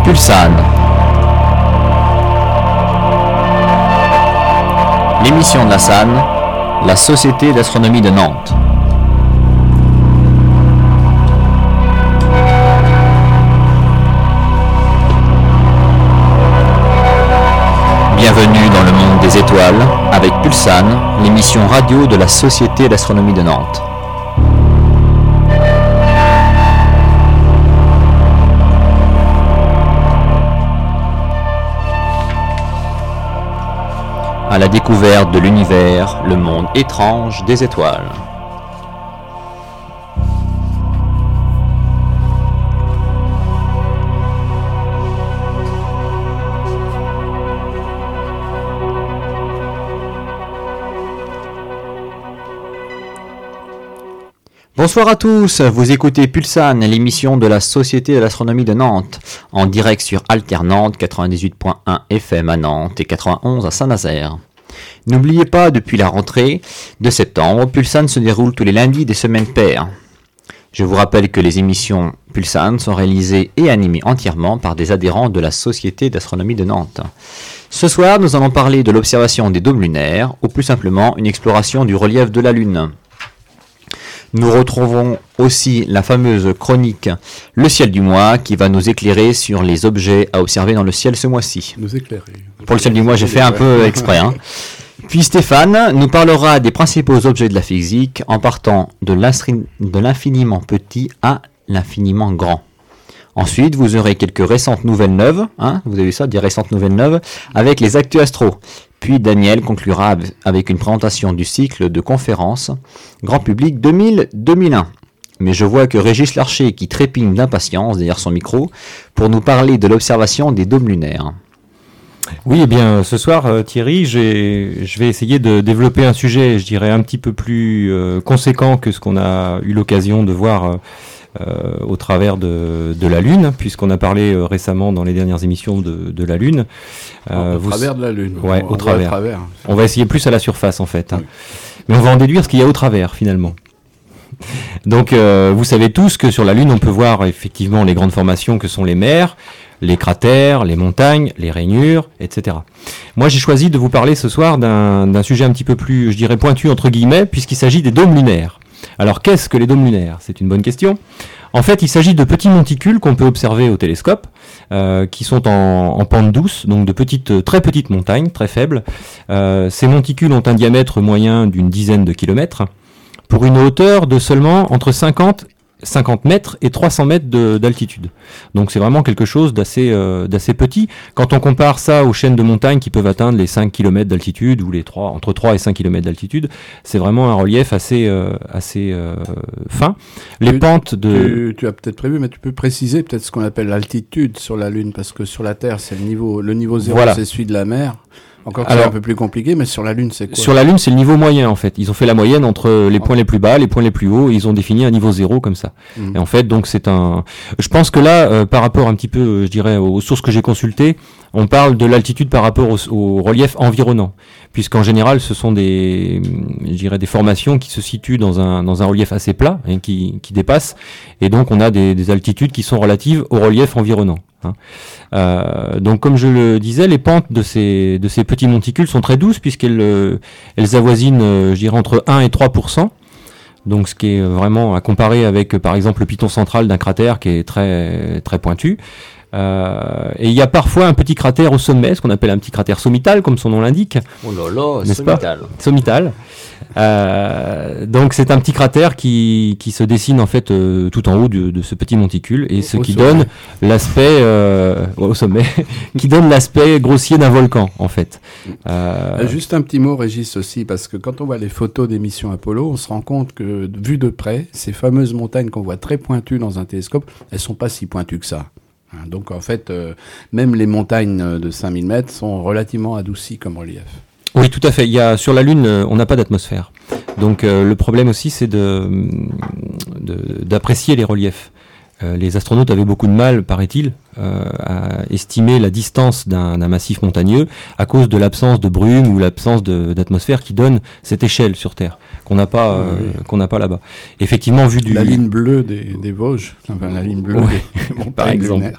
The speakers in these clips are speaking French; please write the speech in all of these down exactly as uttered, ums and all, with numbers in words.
Pulsane. L'émission de la S A N, la Société d'Astronomie de Nantes. Bienvenue dans le monde des étoiles avec Pulsane, l'émission radio de la Société d'Astronomie de Nantes. À la découverte de l'univers, le monde étrange des étoiles. Bonsoir à tous, vous écoutez Pulsane, l'émission de la Société d'Astronomie de Nantes, en direct sur Alter Nantes quatre-vingt-dix-huit point un F M à Nantes et quatre-vingt-onze à Saint-Nazaire. N'oubliez pas, depuis la rentrée de septembre, Pulsane se déroule tous les lundis des semaines paires. Je vous rappelle que les émissions Pulsane sont réalisées et animées entièrement par des adhérents de la Société d'Astronomie de Nantes. Ce soir, nous allons parler de l'observation des dômes lunaires, ou plus simplement une exploration du relief de la Lune. Nous retrouvons aussi la fameuse chronique Le ciel du mois qui va nous éclairer sur les objets à observer dans le ciel ce moisi. Nous éclairer. Pour le ciel du mois, j'ai fait un peu exprès. Hein. Puis Stéphane nous parlera des principaux objets de la physique en partant de l'infiniment petit à l'infiniment grand. Ensuite, vous aurez quelques récentes nouvelles neuves, hein, vous avez vu ça, des récentes nouvelles neuves, avec les actus astro. Puis Daniel conclura avec une présentation du cycle de conférences Grand Public deux mille deux mille un. Mais je vois que Régis Larcher qui trépigne d'impatience derrière son micro pour nous parler de l'observation des dômes lunaires. Oui, eh bien, ce soir, euh, Thierry, j'ai, je vais essayer de développer un sujet, je dirais, un petit peu plus euh, conséquent que ce qu'on a eu l'occasion de voir euh, euh, au travers de, de la Lune, puisqu'on a parlé euh, récemment dans les dernières émissions de, de la Lune. Euh, au vous... travers de la Lune. Ouais, on, au on travers. travers. On va essayer plus à la surface, en fait. Hein. Oui. Mais on va en déduire ce qu'il y a au travers, finalement. Donc, euh, vous savez tous que sur la Lune, on peut voir effectivement les grandes formations que sont les mers, les cratères, les montagnes, les rainures, et cetera. Moi, j'ai choisi de vous parler ce soir d'un, d'un sujet un petit peu plus, je dirais, pointu, entre guillemets, puisqu'il s'agit des dômes lunaires. Alors, qu'est-ce que les dômes lunaires ? C'est une bonne question. En fait, il s'agit de petits monticules qu'on peut observer au télescope, euh, qui sont en, en pente douce, donc de petites, très petites montagnes, très faibles. Euh, ces monticules ont un diamètre moyen d'une dizaine de kilomètres, pour une hauteur de seulement entre cinquante mètres et trois cents mètres de, d'altitude. Donc c'est vraiment quelque chose d'assez, euh, d'assez petit. Quand on compare ça aux chaînes de montagnes qui peuvent atteindre les cinq kilomètres d'altitude ou les trois, entre trois et cinq kilomètres d'altitude, c'est vraiment un relief assez, euh, assez euh, fin. Les tu, pentes de... Tu, tu as peut-être prévu, mais tu peux préciser peut-être ce qu'on appelle l'altitude sur la Lune, parce que sur la Terre, c'est le niveau, le niveau zéro, voilà. C'est celui de la mer. Encore que c'est un peu plus compliqué, mais sur la Lune, c'est quoi ? Sur la Lune, c'est le niveau moyen, en fait. Ils ont fait la moyenne entre les points les plus bas, les points les plus hauts, et ils ont défini un niveau zéro comme ça. Mmh. Et en fait, donc, c'est un... Je pense que là, euh, par rapport un petit peu, je dirais, aux sources que j'ai consultées, on parle de l'altitude par rapport au, au relief environnant. Puisqu'en général, ce sont des, je dirais, des formations qui se situent dans un, dans un relief assez plat, hein, qui, qui dépassent. Et donc, on a des, des altitudes qui sont relatives au relief environnant. Hein. Euh, donc, comme je le disais, les pentes de ces, de ces petits monticules sont très douces puisqu'elles euh, elles avoisinent, euh, je dirais, entre un et trois pour cent. Donc, ce qui est vraiment à comparer avec, par exemple, le piton central d'un cratère qui est très, très pointu. Euh, et il y a parfois un petit cratère au sommet, ce qu'on appelle un petit cratère sommital, comme son nom l'indique. Oh là là, n'est-ce sommital. Pas sommital. Euh, donc c'est un petit cratère qui, qui se dessine en fait euh, tout en haut de, de ce petit monticule et ce au qui sommet. donne l'aspect euh, au sommet, qui donne l'aspect grossier d'un volcan en fait. Euh, Juste un petit mot, Régis, aussi, parce que quand on voit les photos des missions Apollo, on se rend compte que, vu de près, ces fameuses montagnes qu'on voit très pointues dans un télescope, elles sont pas si pointues que ça. Donc en fait, euh, même les montagnes de cinq mille mètres sont relativement adoucies comme relief. Oui, tout à fait. Il y a, sur la Lune, on n'a pas d'atmosphère. Donc euh, le problème aussi, c'est de, de, d'apprécier les reliefs. Euh, les astronautes avaient beaucoup de mal, paraît-il, euh, à estimer la distance d'un, d'un massif montagneux à cause de l'absence de brume ou l'absence de, d'atmosphère qui donne cette échelle sur Terre. qu'on n'a pas, euh, oui. qu'on n'a pas là-bas. Effectivement, vu du... La ligne bleue des, des Vosges, enfin la ligne bleue ouais. des montagnes par exemple. lunaires.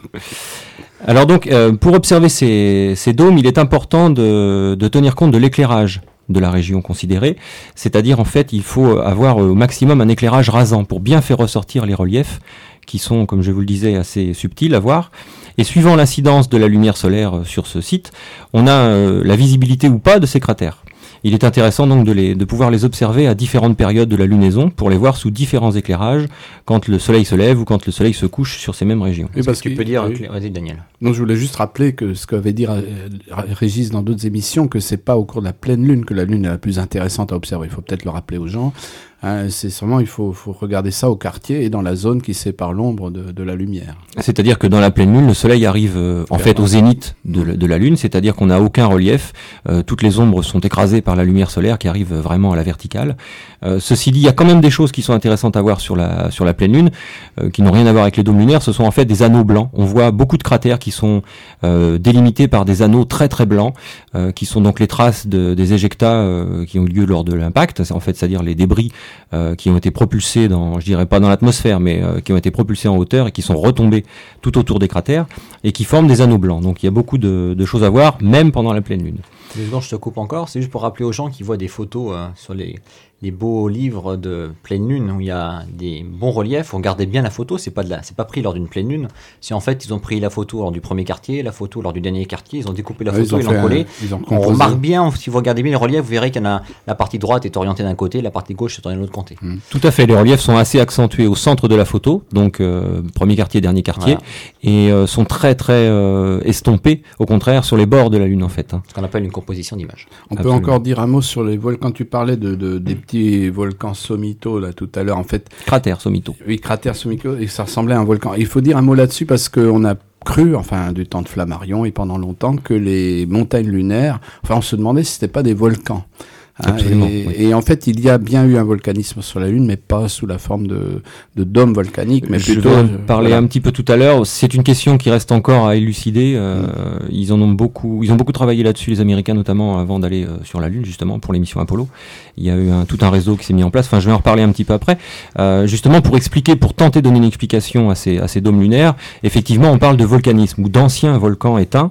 Alors donc, euh, pour observer ces, ces dômes, il est important de, de tenir compte de l'éclairage de la région considérée, c'est-à-dire en fait il faut avoir au maximum un éclairage rasant pour bien faire ressortir les reliefs qui sont, comme je vous le disais, assez subtils à voir. Et suivant l'incidence de la lumière solaire sur ce site, on a euh, la visibilité ou pas de ces cratères. Il est intéressant donc de, les, de pouvoir les observer à différentes périodes de la lunaison pour les voir sous différents éclairages quand le soleil se lève ou quand le soleil se couche sur ces mêmes régions. Et parce que tu peux dire, oui. Vas-y Daniel. Non, je voulais juste rappeler que ce qu'avait dit Régis dans d'autres émissions, que c'est pas au cours de la pleine lune que la lune est la plus intéressante à observer. Il faut peut-être le rappeler aux gens. Hein, c'est sûrement, il faut, faut regarder ça au quartier et dans la zone qui sépare l'ombre de, de la lumière. C'est-à-dire que dans la pleine lune, le soleil arrive euh, en fait au zénith de, de la lune, c'est-à-dire qu'on n'a aucun relief, euh, toutes les ombres sont écrasées par la lumière solaire qui arrive vraiment à la verticale. Euh, ceci dit, il y a quand même des choses qui sont intéressantes à voir sur la, sur la pleine lune, euh, qui n'ont rien à voir avec les dômes lunaires, ce sont en fait des anneaux blancs. On voit beaucoup de cratères qui sont euh, délimités par des anneaux très très blancs, euh, qui sont donc les traces de, des éjectats euh, qui ont eu lieu lors de l'impact, en fait, c'est-à-dire les débris Euh, qui ont été propulsés dans, je dirais pas dans l'atmosphère, mais euh, qui ont été propulsés en hauteur et qui sont retombés tout autour des cratères et qui forment des anneaux blancs. Donc il y a beaucoup de, de choses à voir, même pendant la pleine lune. Deux je te coupe encore, c'est juste pour rappeler aux gens qui voient des photos euh, sur les, les beaux livres de pleine lune où il y a des bons reliefs. Regardez bien la photo, c'est pas de la, c'est pas pris lors d'une pleine lune. Si en fait ils ont pris la photo lors du premier quartier, la photo lors du dernier quartier, ils ont découpé la ouais, photo, ils, ils l'ont collée. On remarque bien, si vous regardez bien les reliefs, vous verrez qu'il y en a la partie droite est orientée d'un côté, la partie gauche est orientée de l'autre côté. Mmh. Tout à fait, les reliefs sont assez accentués au centre de la photo, donc euh, premier quartier, dernier quartier, voilà. et euh, sont très très euh, estompés, au contraire, sur les bords de la lune en fait. Hein. Ce qu'on appelle une composition d'image. On Absolument. peut encore dire un mot sur les volcans. Tu parlais de, de des petits volcans sommitaux là tout à l'heure. En fait, cratères sommitaux. Oui, cratères sommitaux, et ça ressemblait à un volcan. Il faut dire un mot là-dessus parce qu'on a cru, enfin du temps de Flammarion et pendant longtemps, que les montagnes lunaires, enfin on se demandait si c'était pas des volcans. Hein, Absolument, et, oui. et en fait, il y a bien eu un volcanisme sur la Lune, mais pas sous la forme de, de dômes volcaniques, mais je plutôt... vais en parler voilà. un petit peu tout à l'heure. C'est une question qui reste encore à élucider. Euh, mmh. Ils en ont beaucoup, ils ont beaucoup travaillé là-dessus, les Américains notamment, avant d'aller euh, sur la Lune, justement, pour l'émission Apollo. Il y a eu un, tout un réseau qui s'est mis en place. Enfin, je vais en reparler un petit peu après. Euh, justement, pour expliquer, pour tenter de donner une explication à ces, à ces dômes lunaires, effectivement, on parle de volcanisme ou d'anciens volcans éteints.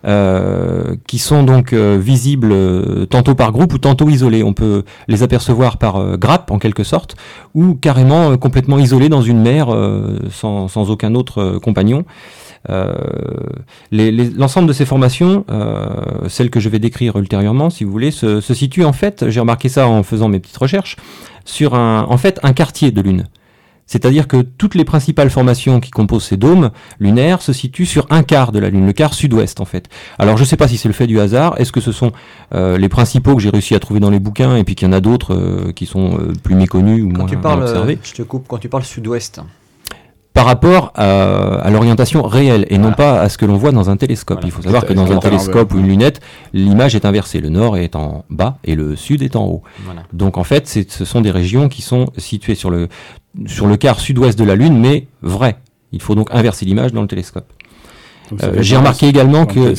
Euh, qui sont donc euh, visibles euh, tantôt par groupe ou tantôt isolés. On peut les apercevoir par euh, grappe en quelque sorte, ou carrément euh, complètement isolés dans une mer euh, sans, sans aucun autre euh, compagnon. Euh, les, les, l'ensemble de ces formations, euh, celles que je vais décrire ultérieurement, si vous voulez, se, se situent en fait, j'ai remarqué ça en faisant mes petites recherches, sur un, en fait, un quartier de lune. C'est-à-dire que toutes les principales formations qui composent ces dômes lunaires se situent sur un quart de la Lune, le quart sud-ouest en fait. Alors je ne sais pas si c'est le fait du hasard, est-ce que ce sont euh, les principaux que j'ai réussi à trouver dans les bouquins et puis qu'il y en a d'autres euh, qui sont euh, plus méconnus ou quand moins tu parles, observés. Je te coupe, quand tu parles sud-ouest. Par rapport à, à l'orientation réelle et voilà. non pas à ce que l'on voit dans un télescope. Voilà. Il faut savoir que dans un télescope ou une lunette, l'image est inversée. Le nord est en bas et le sud est en haut. Voilà. Donc en fait, c'est, ce sont des régions qui sont situées sur le, sur le quart sud-ouest de la Lune, mais vraies. Il faut donc inverser l'image dans le télescope. Euh, j'ai remarqué également que...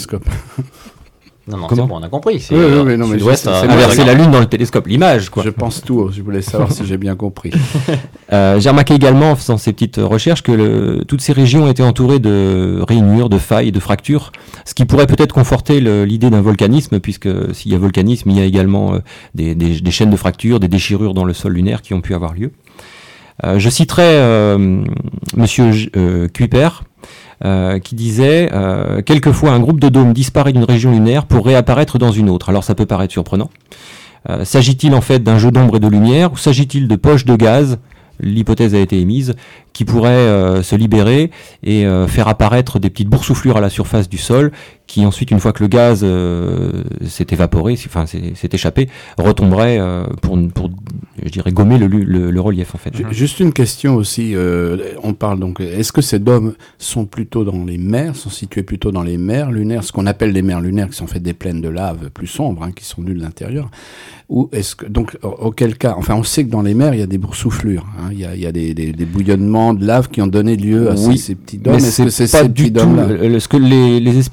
Non, non, c'est bon, on a compris. C'est, oui, oui, oui, non, mais sud-ouest, c'est inverser la Lune dans le télescope, l'image, quoi. Je pense tout, je voulais savoir si j'ai bien compris. Euh, j'ai remarqué également, en faisant ces petites recherches, que le, toutes ces régions étaient entourées de rainures, de failles, de fractures, ce qui pourrait peut-être conforter le, l'idée d'un volcanisme, puisque s'il y a volcanisme, il y a également euh, des, des, des chaînes de fractures, des déchirures dans le sol lunaire qui ont pu avoir lieu. Euh, je citerai euh, Monsieur euh, Kuiper, Euh, qui disait euh, quelquefois un groupe de dômes disparaît d'une région lunaire pour réapparaître dans une autre. Alors ça peut paraître surprenant. Euh, s'agit-il en fait d'un jeu d'ombre et de lumière ou s'agit-il de poches de gaz, l'hypothèse a été émise, qui pourraient euh, se libérer et euh, faire apparaître des petites boursouflures à la surface du sol qui ensuite, une fois que le gaz euh, s'est évaporé, enfin s'est, s'est échappé, retomberait euh, pour, pour, je dirais, gommer le, le, le relief en fait. Juste une question aussi, euh, on parle donc, est-ce que ces dômes sont plutôt dans les mers, sont situés plutôt dans les mers lunaires, ce qu'on appelle les mers lunaires, qui sont faites des plaines de lave plus sombres, hein, qui sont nues de l'intérieur, ou est-ce que, donc, auquel cas, enfin on sait que dans les mers, il y a des boursouflures, hein, il y a, il y a des, des, des bouillonnements de lave qui ont donné lieu à oui, ces, ces petits dômes, mais est-ce c'est que c'est pas ces du petits tout dômes-là le, ce que les, les espèces de rides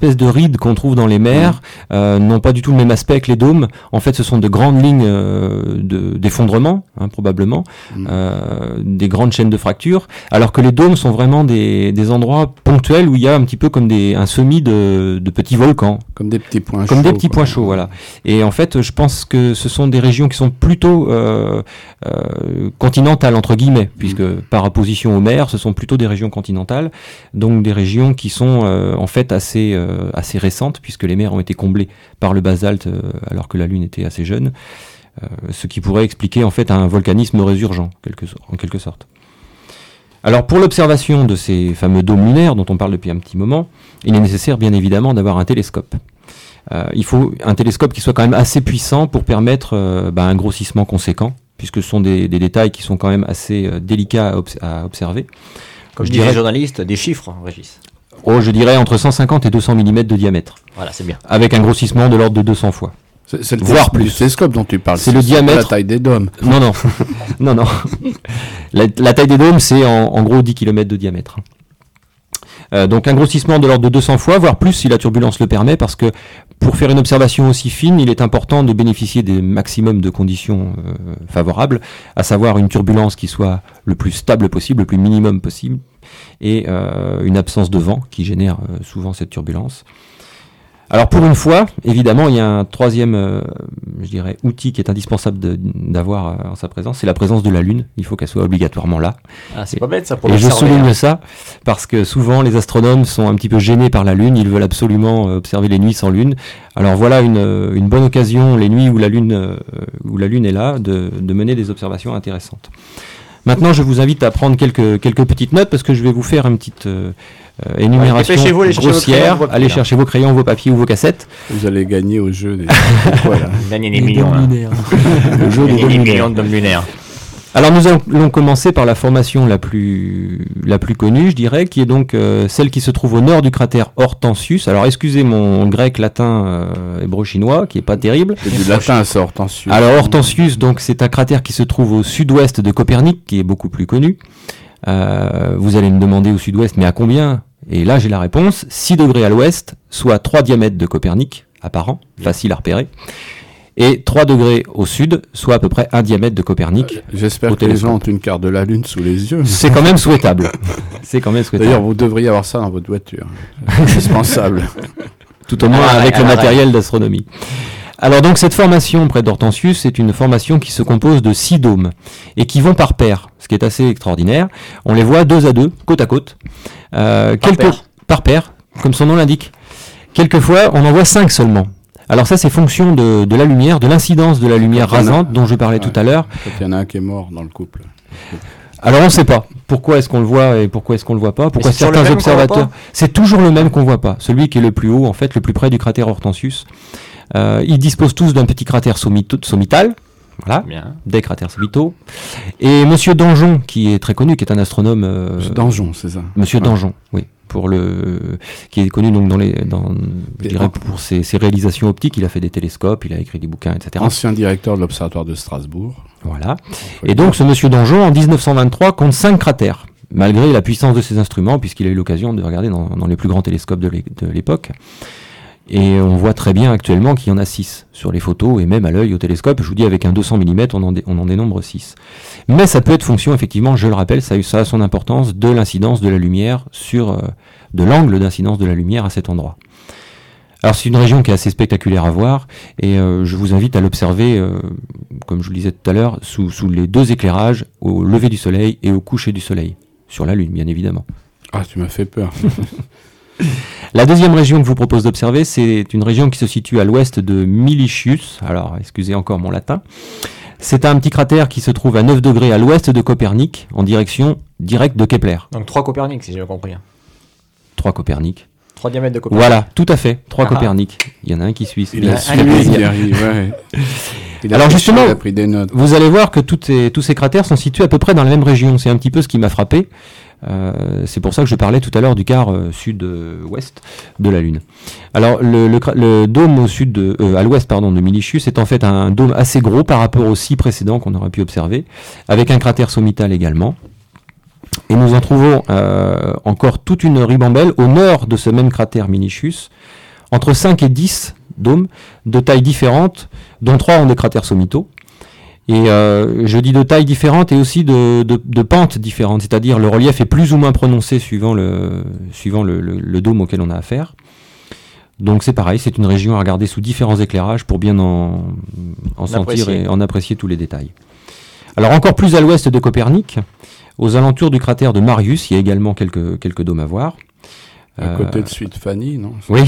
solides qu'on trouve dans les mers mmh. euh, n'ont pas du tout le même aspect que les dômes. En fait, ce sont de grandes lignes euh, de, d'effondrement, hein, probablement, mmh. euh, des grandes chaînes de fractures, alors que les dômes sont vraiment des, des endroits ponctuels où il y a un petit peu comme des, un semis de, de petits volcans. Comme des petits points comme chauds. Comme des petits quoi. points chauds, voilà. Et en fait, je pense que ce sont des régions qui sont plutôt euh, euh, continentales, entre guillemets, puisque mmh. par opposition aux mers, ce sont plutôt des régions continentales, donc des régions qui sont euh, en fait assez, euh, assez récentes, puisque les mers ont été comblées par le basalte euh, alors que la Lune était assez jeune, euh, ce qui pourrait expliquer en fait un volcanisme résurgent, quelque, en quelque sorte. Alors pour l'observation de ces fameux dômes lunaires dont on parle depuis un petit moment, il est nécessaire bien évidemment d'avoir un télescope. Euh, il faut un télescope qui soit quand même assez puissant pour permettre euh, bah, un grossissement conséquent, puisque ce sont des, des détails qui sont quand même assez euh, délicats à, obs- à observer. Comme je dirais les journalistes, des chiffres, Régis. Oh, je dirais entre cent cinquante et deux cents millimètres de diamètre. Voilà, c'est bien. Avec un grossissement de l'ordre de deux cents fois. C'est, c'est le voire plus. plus. Télescope dont tu parles. C'est, c'est le diamètre. La taille des dômes. Non, non, non, non. La, la taille des dômes, c'est en, en gros dix kilomètres de diamètre. Euh, donc un grossissement de l'ordre de deux cents fois, voire plus si la turbulence le permet, parce que pour faire une observation aussi fine, il est important de bénéficier des maximums de conditions euh, favorables, à savoir une turbulence qui soit le plus stable possible, le plus minimum possible, et euh, une absence de vent qui génère euh, souvent cette turbulence. Alors pour une fois, évidemment, il y a un troisième, euh, je dirais, outil qui est indispensable de, d'avoir euh, en sa présence, c'est la présence de la Lune. Il faut qu'elle soit obligatoirement là. Ah, c'est et, pas bête ça pour Et je souligne hein. ça parce que souvent les astronomes sont un petit peu gênés par la Lune. Ils veulent absolument observer les nuits sans Lune. Alors voilà une, une bonne occasion, les nuits où la Lune, euh, où la Lune est là, de, de mener des observations intéressantes. Maintenant, je vous invite à prendre quelques, quelques petites notes parce que je vais vous faire une petite euh, énumération ouais, vous, allez grossière. Vos allez chercher vos crayons, vos papiers ou vos cassettes. Vous allez gagner au jeu des... voilà. Gagner des millions. Le jeu des millions de dômes lunaires. Alors nous allons commencer par la formation la plus, la plus connue, je dirais, qui est donc euh, celle qui se trouve au nord du cratère Hortensius. Alors excusez mon grec, latin, euh, hébreu-chinois, qui est pas terrible. C'est du latin, ça, Hortensius. Alors Hortensius, donc c'est un cratère qui se trouve au sud-ouest de Copernic, qui est beaucoup plus connu. Euh, vous allez me demander au sud-ouest, mais à combien ? Et là j'ai la réponse, six degrés à l'ouest, soit trois diamètres de Copernic, apparent, facile à repérer. Et trois degrés au sud, soit à peu près un diamètre de Copernic. Euh, j'espère que les gens ont une carte de la Lune sous les yeux. C'est quand même souhaitable. C'est quand même souhaitable. D'ailleurs, vous devriez avoir ça dans votre voiture. Indispensable. Tout au moins ah, avec ah, le ah, matériel ah, d'astronomie. Alors donc cette formation près d'Hortensius, c'est une formation qui se compose de six dômes et qui vont par paire, ce qui est assez extraordinaire. On les voit deux à deux, côte à côte. Euh, par, quelques... paire. par paire, comme son nom l'indique. Quelquefois, on en voit cinq seulement. Alors ça, c'est fonction de, de la lumière, de l'incidence de la lumière rasante a... dont je parlais ouais, tout à l'heure. Il y en a un qui est mort dans le couple. Alors on ne sait pas pourquoi est-ce qu'on le voit et pourquoi est-ce qu'on le voit pas. Pourquoi certains observateurs, c'est toujours le même qu'on voit pas. Celui qui est le plus haut, en fait, le plus près du cratère Hortensius. Euh, ils disposent tous d'un petit cratère sommito- sommital. Voilà, bien. Des cratères sommitaux. Et Monsieur Danjon, qui est très connu, qui est un astronome. Euh, Monsieur Danjon, c'est ça. Monsieur ouais. Danjon, oui. Pour le, qui est connu donc dans les, dans, je dirais pour ses, ses réalisations optiques, il a fait des télescopes, il a écrit des bouquins, et cetera. Ancien directeur de l'Observatoire de Strasbourg. Voilà. Et donc ce Monsieur Danjon, en dix-neuf cent vingt-trois, compte cinq cratères, malgré la puissance de ses instruments, puisqu'il a eu l'occasion de regarder dans, dans les plus grands télescopes de, l'é, de l'époque. Et on voit très bien actuellement qu'il y en a six sur les photos, et même à l'œil au télescope, je vous dis avec un deux cents millimètres, on en, dé, on en dénombre six. Mais ça peut être fonction, effectivement, je le rappelle, ça a, eu, ça a son importance, de l'incidence de la lumière sur, euh, de l'angle d'incidence de la lumière à cet endroit. Alors c'est une région qui est assez spectaculaire à voir, et euh, je vous invite à l'observer, euh, comme je vous le disais tout à l'heure, sous, sous les deux éclairages, au lever du soleil et au coucher du soleil, sur la Lune, bien évidemment. Ah, tu m'as fait peur. La deuxième région que je vous propose d'observer, c'est une région qui se situe à l'ouest de Milicius. Alors, excusez encore mon latin. C'est un petit cratère qui se trouve à neuf degrés à l'ouest de Copernic, en direction directe de Kepler. Donc trois Copernic, si j'ai bien compris. trois Copernic. trois diamètres de Copernic. Voilà, tout à fait. trois ah Copernic. Il y en a un qui suit. Il a suivi, il arrive, ouais. Il Alors justement, il a pris des notes. Vous allez voir que toutes ces, tous ces cratères sont situés à peu près dans la même région. C'est un petit peu ce qui m'a frappé. Euh, c'est pour ça que je parlais tout à l'heure du quart euh, sud-ouest de la Lune. Alors le, le, le dôme au sud de, euh, à l'ouest pardon, de Milicius est en fait un dôme assez gros par rapport aux six précédents qu'on aurait pu observer, avec un cratère sommital également. Et nous en trouvons euh, encore toute une ribambelle au nord de ce même cratère Milicius, entre cinq et dix dômes de tailles différentes, dont trois ont des cratères sommitaux. Et euh, je dis de tailles différentes et aussi de, de, de pentes différentes, c'est-à-dire le relief est plus ou moins prononcé suivant le, suivant le, le, le dôme auquel on a affaire. Donc c'est pareil, c'est une région à regarder sous différents éclairages pour bien en, en sentir et en apprécier tous les détails. Alors encore plus à l'ouest de Copernic, aux alentours du cratère de Marius, il y a également quelques, quelques dômes à voir. À euh... côté de Suite Fanny, non? Oui.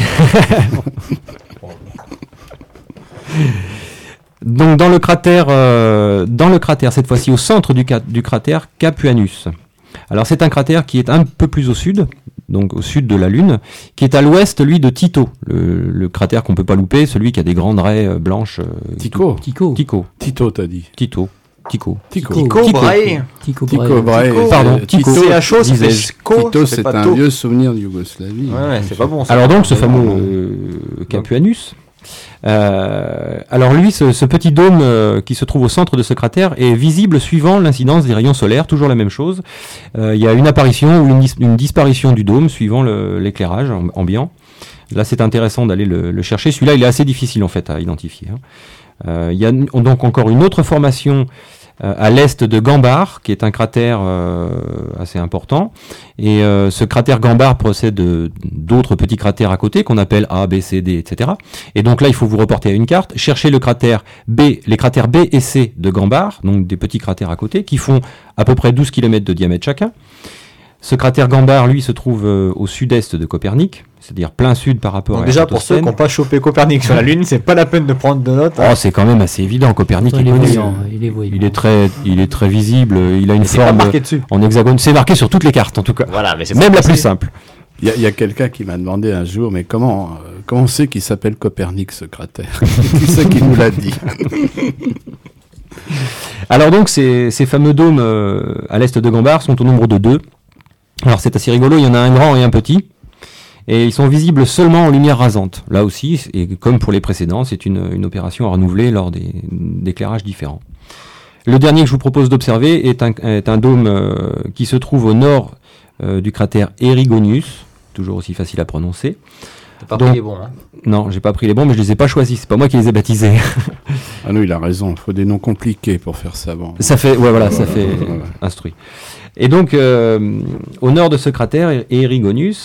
Donc dans le cratère, euh, dans le cratère, cette fois-ci au centre du, du cratère Capuanus. Alors c'est un cratère qui est un peu plus au sud, donc au sud de la Lune, qui est à l'ouest, lui, de Tycho, le, le cratère qu'on peut pas louper, celui qui a des grandes raies euh, blanches. Euh, Tycho. Tycho. Tycho. Tycho, t'as dit. Tycho. Tycho. Tycho. Tycho Brahe. Tycho Brahe. Pardon. Tycho. C H O, c'est Tycho, c'est un vieux souvenir de Yougoslavie. Ouais, ouais, c'est pas bon. Ça. Alors donc ce fameux euh, Capuanus. Euh, alors lui, ce, ce petit dôme euh, qui se trouve au centre de ce cratère est visible suivant l'incidence des rayons solaires, toujours la même chose. Euh, il y a une apparition ou une, dis- une disparition du dôme suivant le, l'éclairage ambiant. Là, c'est intéressant d'aller le, le chercher. Celui-là, il est assez difficile en fait à identifier. Hein. Euh, il y a donc encore une autre formation euh, à l'est de Gambart, qui est un cratère euh, assez important. Et euh, ce cratère Gambart procède de, d'autres petits cratères à côté, qu'on appelle A, B, C, D, et cetera. Et donc là, il faut vous reporter à une carte, chercher le cratère B, les cratères B et C de Gambart, donc des petits cratères à côté, qui font à peu près douze kilomètres de diamètre chacun. Ce cratère Gambart, lui, se trouve euh, au sud-est de Copernic, c'est-à-dire plein sud par rapport donc à déjà, pour ceux qui n'ont pas chopé Copernic sur la Lune, c'est pas la peine de prendre de notes. Hein. Oh, c'est quand même assez évident. Copernic, il, il, est est, voyant, il, est voyant. il est très, il est très visible. Il a une mais forme en hexagone. C'est marqué sur toutes les cartes, en tout cas. Voilà, mais c'est même la plus simple. Il y, y a quelqu'un qui m'a demandé un jour, mais comment, euh, comment on sait qu'il s'appelle Copernic, ce cratère? Qui c'est qui nous l'a dit? Alors donc, ces, ces fameux dômes euh, à l'est de Gambart sont au nombre de deux. Alors c'est assez rigolo, il y en a un grand et un petit, et ils sont visibles seulement en lumière rasante. Là aussi, et comme pour les précédents, c'est une, une opération à renouveler lors des, d'éclairages différents. Le dernier que je vous propose d'observer est un, est un dôme euh, qui se trouve au nord euh, du cratère Erigonius, toujours aussi facile à prononcer. T'as pas Donc, pris les bons, hein. Non, j'ai pas pris les bons, mais je les ai pas choisis, c'est pas moi qui les ai baptisés. Ah non, il a raison, il faut des noms compliqués pour faire ça. Bon. Ça fait, ouais, voilà, ça fait voilà. Instruit. Et donc, euh, au nord de ce cratère, Erigonius,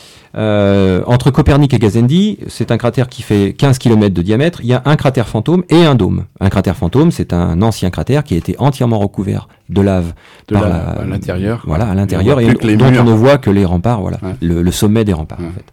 euh, entre Copernic et Gassendi, c'est un cratère qui fait quinze kilomètres de diamètre. Il y a un cratère fantôme et un dôme. Un cratère fantôme, c'est un ancien cratère qui a été entièrement recouvert de lave. De par la, la, à l'intérieur. Voilà, à l'intérieur, et, et dont murs. on ne voit que les remparts, voilà, ouais. le, le sommet des remparts, ouais. en fait.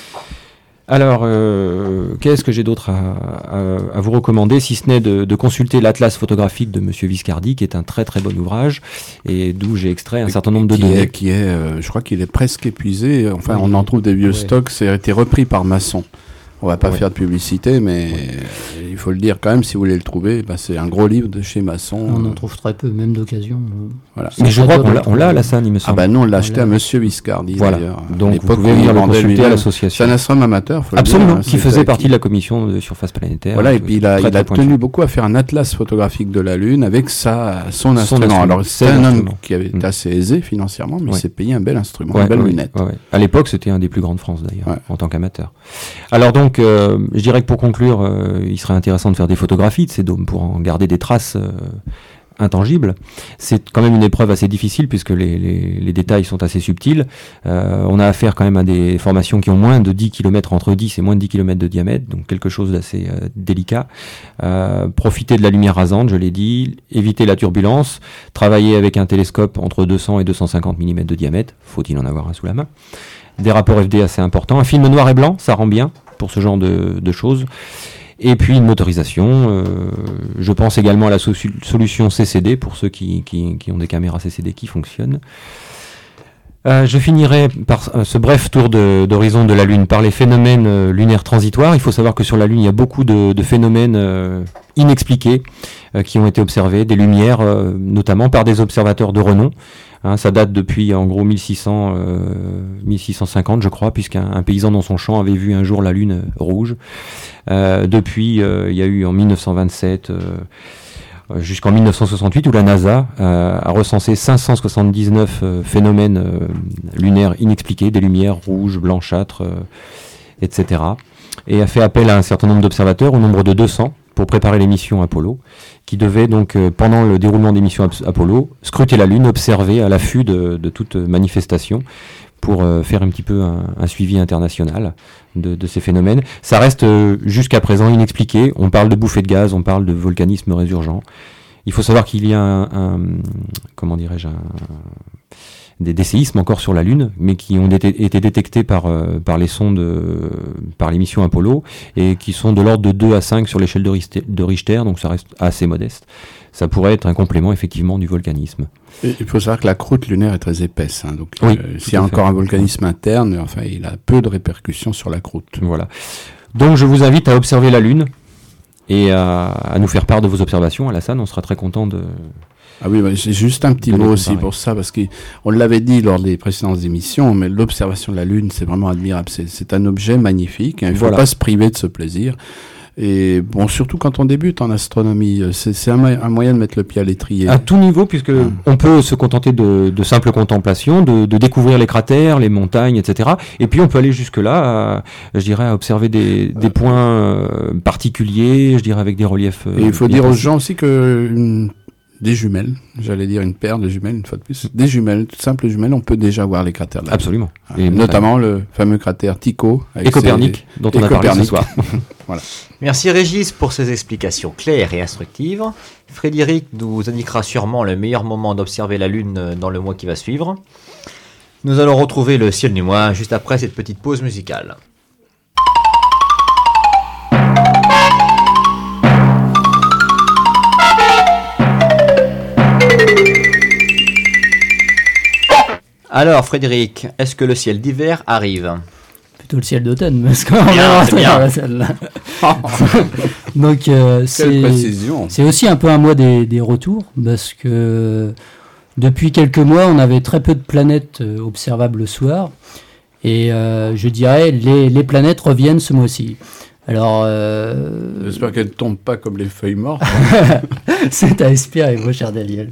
Alors, euh, qu'est-ce que j'ai d'autre à, à, à vous recommander, si ce n'est de, de consulter l'atlas photographique de Monsieur Viscardi, qui est un très très bon ouvrage, et d'où j'ai extrait un certain nombre de qui données. Est, qui est, euh, je crois qu'il est presque épuisé. Enfin, oui. On en trouve des vieux ouais. stocks. Ça a été repris par Masson. On va pas ouais. faire de publicité, mais ouais. il faut le dire quand même, si vous voulez le trouver, bah, c'est un gros livre de chez Masson. On en trouve très peu, même d'occasion. Voilà. Mais je crois qu'on l'a, on l'a à la Seine, il me semble. Ah bah nous, on l'a acheté à Monsieur Viscardi, voilà. d'ailleurs. Donc vous pouvez venir le consulter à l'association. C'est un astronome amateur, faut Absolument, le dire, qui faisait partie de la commission de surface planétaire. Voilà, et puis il a, il a tenu beaucoup à faire un atlas photographique de la Lune avec sa, son, son instrument. instrument. Alors c'est un homme qui avait été assez aisé financièrement, mais ouais. il s'est payé un bel instrument, ouais, une belle ouais, lunette. Ouais, ouais. À l'époque, c'était un des plus grands de France, d'ailleurs, ouais. en tant qu'amateur. Alors donc, euh, je dirais que pour conclure, euh, il serait intéressant de faire des photographies de ces dômes pour en garder des traces euh, intangibles. C'est quand même une épreuve assez difficile puisque les, les, les détails sont assez subtils. Euh, on a affaire quand même à des formations qui ont moins de dix kilomètres, entre dix et moins de dix kilomètres de diamètre, donc quelque chose d'assez euh, délicat. Euh, profiter de la lumière rasante, je l'ai dit, éviter la turbulence, travailler avec un télescope entre deux cents et deux cent cinquante millimètres de diamètre, faut-il en avoir un sous la main. Des rapports F D assez importants. Un film noir et blanc, ça rend bien pour ce genre de, de choses. Et puis une motorisation. Euh, je pense également à la so- solution C C D pour ceux qui, qui, qui ont des caméras C C D qui fonctionnent. Euh, je finirai par euh, ce bref tour de, d'horizon de la Lune par les phénomènes euh, lunaires transitoires. Il faut savoir que sur la Lune, il y a beaucoup de, de phénomènes euh, inexpliqués euh, qui ont été observés, des lumières euh, notamment par des observateurs de renom. Hein, ça date depuis en gros mille six cents, euh, mille six cent cinquante, je crois, puisqu'un un paysan dans son champ avait vu un jour la Lune rouge. Euh, depuis, euh, il y a eu en mille neuf cent vingt-sept euh, jusqu'en mille neuf cent soixante-huit où la NASA euh, a recensé cinq cent soixante-dix-neuf euh, phénomènes euh, lunaires inexpliqués, des lumières rouges, blanchâtres, euh, et cetera. Et a fait appel à un certain nombre d'observateurs, au nombre de deux cents, pour préparer les missions Apollo, qui devaient donc, euh, pendant le déroulement des missions Apollo, scruter la Lune, observer à l'affût de, de toute manifestation, pour euh, faire un petit peu un, un suivi international de, de ces phénomènes. Ça reste euh, jusqu'à présent inexpliqué. On parle de bouffées de gaz, on parle de volcanisme résurgent. Il faut savoir qu'il y a un, un comment dirais-je, un, des, des séismes encore sur la Lune, mais qui ont été, été détectés par, euh, par les sondes, euh, par les missions Apollo, et qui sont de l'ordre de deux à cinq sur l'échelle de Richter, de Richter, donc ça reste assez modeste. Ça pourrait être un complément effectivement du volcanisme. Et il faut savoir que la croûte lunaire est très épaisse, hein, donc oui, euh, s'il y a encore un volcanisme interne, enfin, il a peu de répercussions sur la croûte. Voilà. Donc je vous invite à observer la Lune et à, à nous faire part de vos observations. Alassane, on sera très content de... Ah oui, bah, j'ai juste un petit de mot les aussi comparer. pour ça, parce qu'on l'avait dit lors des précédentes émissions, mais l'observation de la Lune, c'est vraiment admirable. C'est, c'est un objet magnifique, hein, il ne faut Voilà. pas se priver de ce plaisir. Et bon, surtout quand on débute en astronomie, c'est, c'est un, un moyen de mettre le pied à l'étrier. À tout niveau, puisque Hum. on peut se contenter de, de simple contemplation, de, de découvrir les cratères, les montagnes, et cetera. Et puis on peut aller jusque-là, à, je dirais, à observer des, des points euh, particuliers, je dirais avec des reliefs. euh, Et il faut bien dire aux précis. gens aussi que une- des jumelles, j'allais dire une paire de jumelles, une fois de plus, des jumelles, toutes simples jumelles, on peut déjà voir les cratères de la Lune. Absolument. Ah, Et notamment le fameux cratère Tycho. avec Et Copernic, ses- dont on et a parlé ce Copernic. soir. Merci Régis pour ces explications claires et instructives. Frédéric nous indiquera sûrement le meilleur moment d'observer la Lune dans le mois qui va suivre. Nous allons retrouver le ciel du mois juste après cette petite pause musicale. Alors Frédéric, est-ce que le ciel d'hiver arrive ? Plutôt le ciel d'automne, parce qu'on Bien, verra c'est ça bien. dans la salle, là. Donc euh, Quelle c'est précision. c'est aussi un peu un mois des, des retours, parce que depuis quelques mois, on avait très peu de planètes euh, observables le soir, et euh, je dirais les, les planètes reviennent ce mois-ci. Alors, euh, J'espère qu'elle ne tombe pas comme les feuilles mortes. c'est à espérer, mon cher Daniel.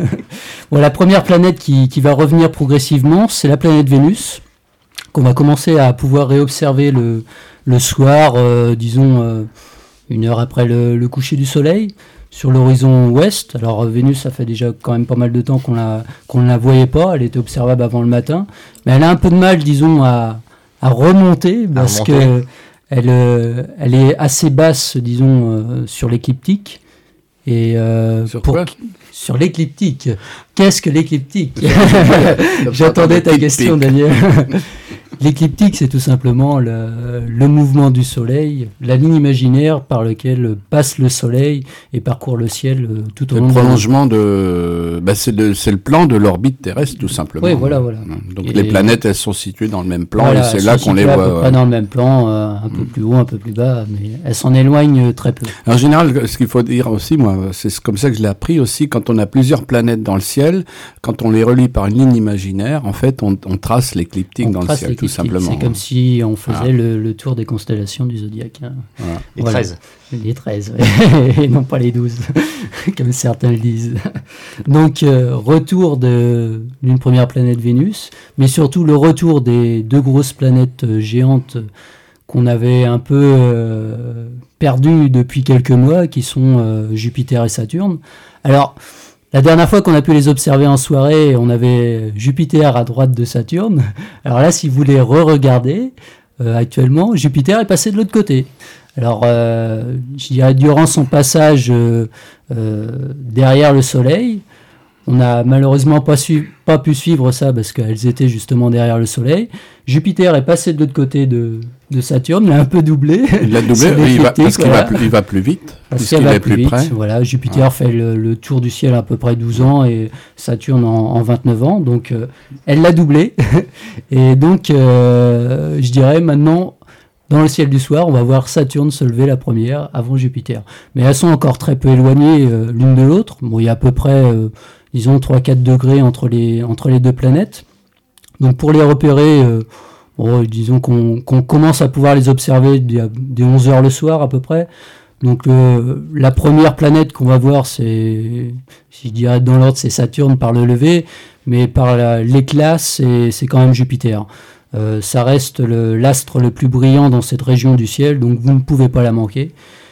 Bon, la première planète qui, qui va revenir progressivement, c'est la planète Vénus, qu'on va commencer à pouvoir réobserver le, le soir, euh, disons euh, une heure après le, le coucher du soleil, sur l'horizon ouest. Alors euh, Vénus, ça fait déjà quand même pas mal de temps qu'on la, qu'on ne la voyait pas, elle était observable avant le matin, mais elle a un peu de mal, disons, à, à remonter, parce remonter. que elle, euh, elle est assez basse, disons, euh, sur l'écliptique. Et euh, Sur pour- quoi Sur l'écliptique. Qu'est-ce que l'écliptique Comme ça, J'attendais t'as ta des question, petites Daniel. L'écliptique, c'est tout simplement le, le mouvement du Soleil, la ligne imaginaire par laquelle passe le Soleil et parcourt le ciel euh, tout au Le long de la nuit. prolongement de, bah, c'est le, c'est le plan de l'orbite terrestre, tout simplement. Oui, voilà, voilà. Donc Et les les- planètes, elles sont situées dans le même plan, Voilà, et c'est elles là sont qu'on les situées à peu voit. près ouais. dans le même plan, euh, un peu plus haut, un peu plus bas, mais elles s'en éloignent très peu. En général, ce qu'il faut dire aussi, moi, c'est comme ça que je l'ai appris aussi, quand on a plusieurs planètes dans le ciel, quand on les relie par une ligne imaginaire, en fait, on, on trace l'écliptique On dans le trace ciel, tout l'écliptique. simplement. C'est comme si on faisait Ah. le, le tour des constellations du zodiaque. hein. Voilà. Les Voilà. treize. Les treize, ouais. Et non pas les douze, comme certains le disent. Donc, euh, retour de- d'une première planète Vénus, mais surtout le retour des deux grosses planètes euh, géantes qu'on avait un peu euh, perdues depuis quelques mois, qui sont euh, Jupiter et Saturne. Alors, la dernière fois qu'on a pu les observer en soirée, on avait Jupiter à droite de Saturne. Alors là, si vous les re-regardez, euh, actuellement, Jupiter est passé de l'autre côté. Alors, euh, je dirais, durant son passage euh, euh, derrière le Soleil, on n'a malheureusement pas, su- pas pu suivre ça parce qu'elles étaient justement derrière le Soleil. Jupiter est passé de l'autre côté de, de Saturne, l'a un peu doublé. Il l'a doublé, C'est oui, il va- l'écliptique, parce qu'il voilà. va, plus, il va plus vite, Parce puisqu'il qu'elle va est plus vite. près. Voilà, Jupiter fait le, le tour du ciel à peu près douze ans et Saturne en, en vingt-neuf ans. Donc, euh, elle l'a doublé. Et donc, euh, je dirais maintenant, dans le ciel du soir, on va voir Saturne se lever la première avant Jupiter. Mais elles sont encore très peu éloignées euh, l'une de l'autre. Bon, il y a à peu près, euh, disons, trois à quatre degrés entre les, entre les deux planètes. Donc, pour les repérer, euh, bon, disons qu'on qu'on commence à pouvoir les observer dès, dès onze heures le soir à peu près. Donc euh, la première planète qu'on va voir, c'est, je dirais dans l'ordre, c'est Saturne par le lever, mais par la- l'éclat, c'est, c'est quand même Jupiter. Euh, ça reste le, l'astre le plus brillant dans cette région du ciel, donc vous ne pouvez pas la manquer.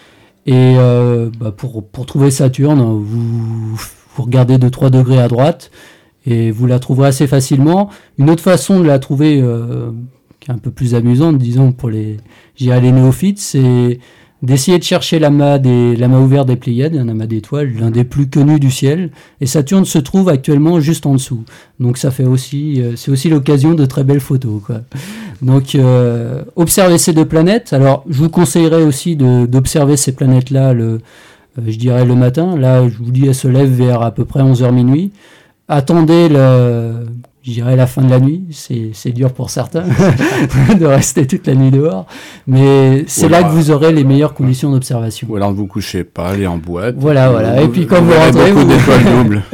Et euh, bah pour, pour trouver Saturne, vous, vous regardez de trois degrés à droite et vous la trouverez assez facilement. Une autre façon de la trouver, euh, qui est un peu plus amusante, disons, pour les, j'irais les néophytes, c'est d'essayer de chercher l'amas, des, l'amas ouvert des Pléiades, un amas d'étoiles, l'un des plus connus du ciel. Et Saturne se trouve actuellement juste en dessous. Donc ça fait aussi, euh, c'est aussi l'occasion de très belles photos, quoi. Donc euh, observez ces deux planètes. Alors je vous conseillerais aussi de, d'observer ces planètes-là, le, euh, je dirais le matin. Là, je vous dis, elles se lèvent vers à peu près onze heures minuit. Attendez le... Je dirais la fin de la nuit, c'est, c'est dur pour certains de rester toute la nuit dehors, mais c'est voilà. Là que vous aurez les meilleures conditions d'observation. Ou alors ne vous couchez pas, allez en boîte. Voilà, vous, voilà. Vous, et puis quand vous, vous, vous rentrez, beaucoup vous... d'étoiles doubles.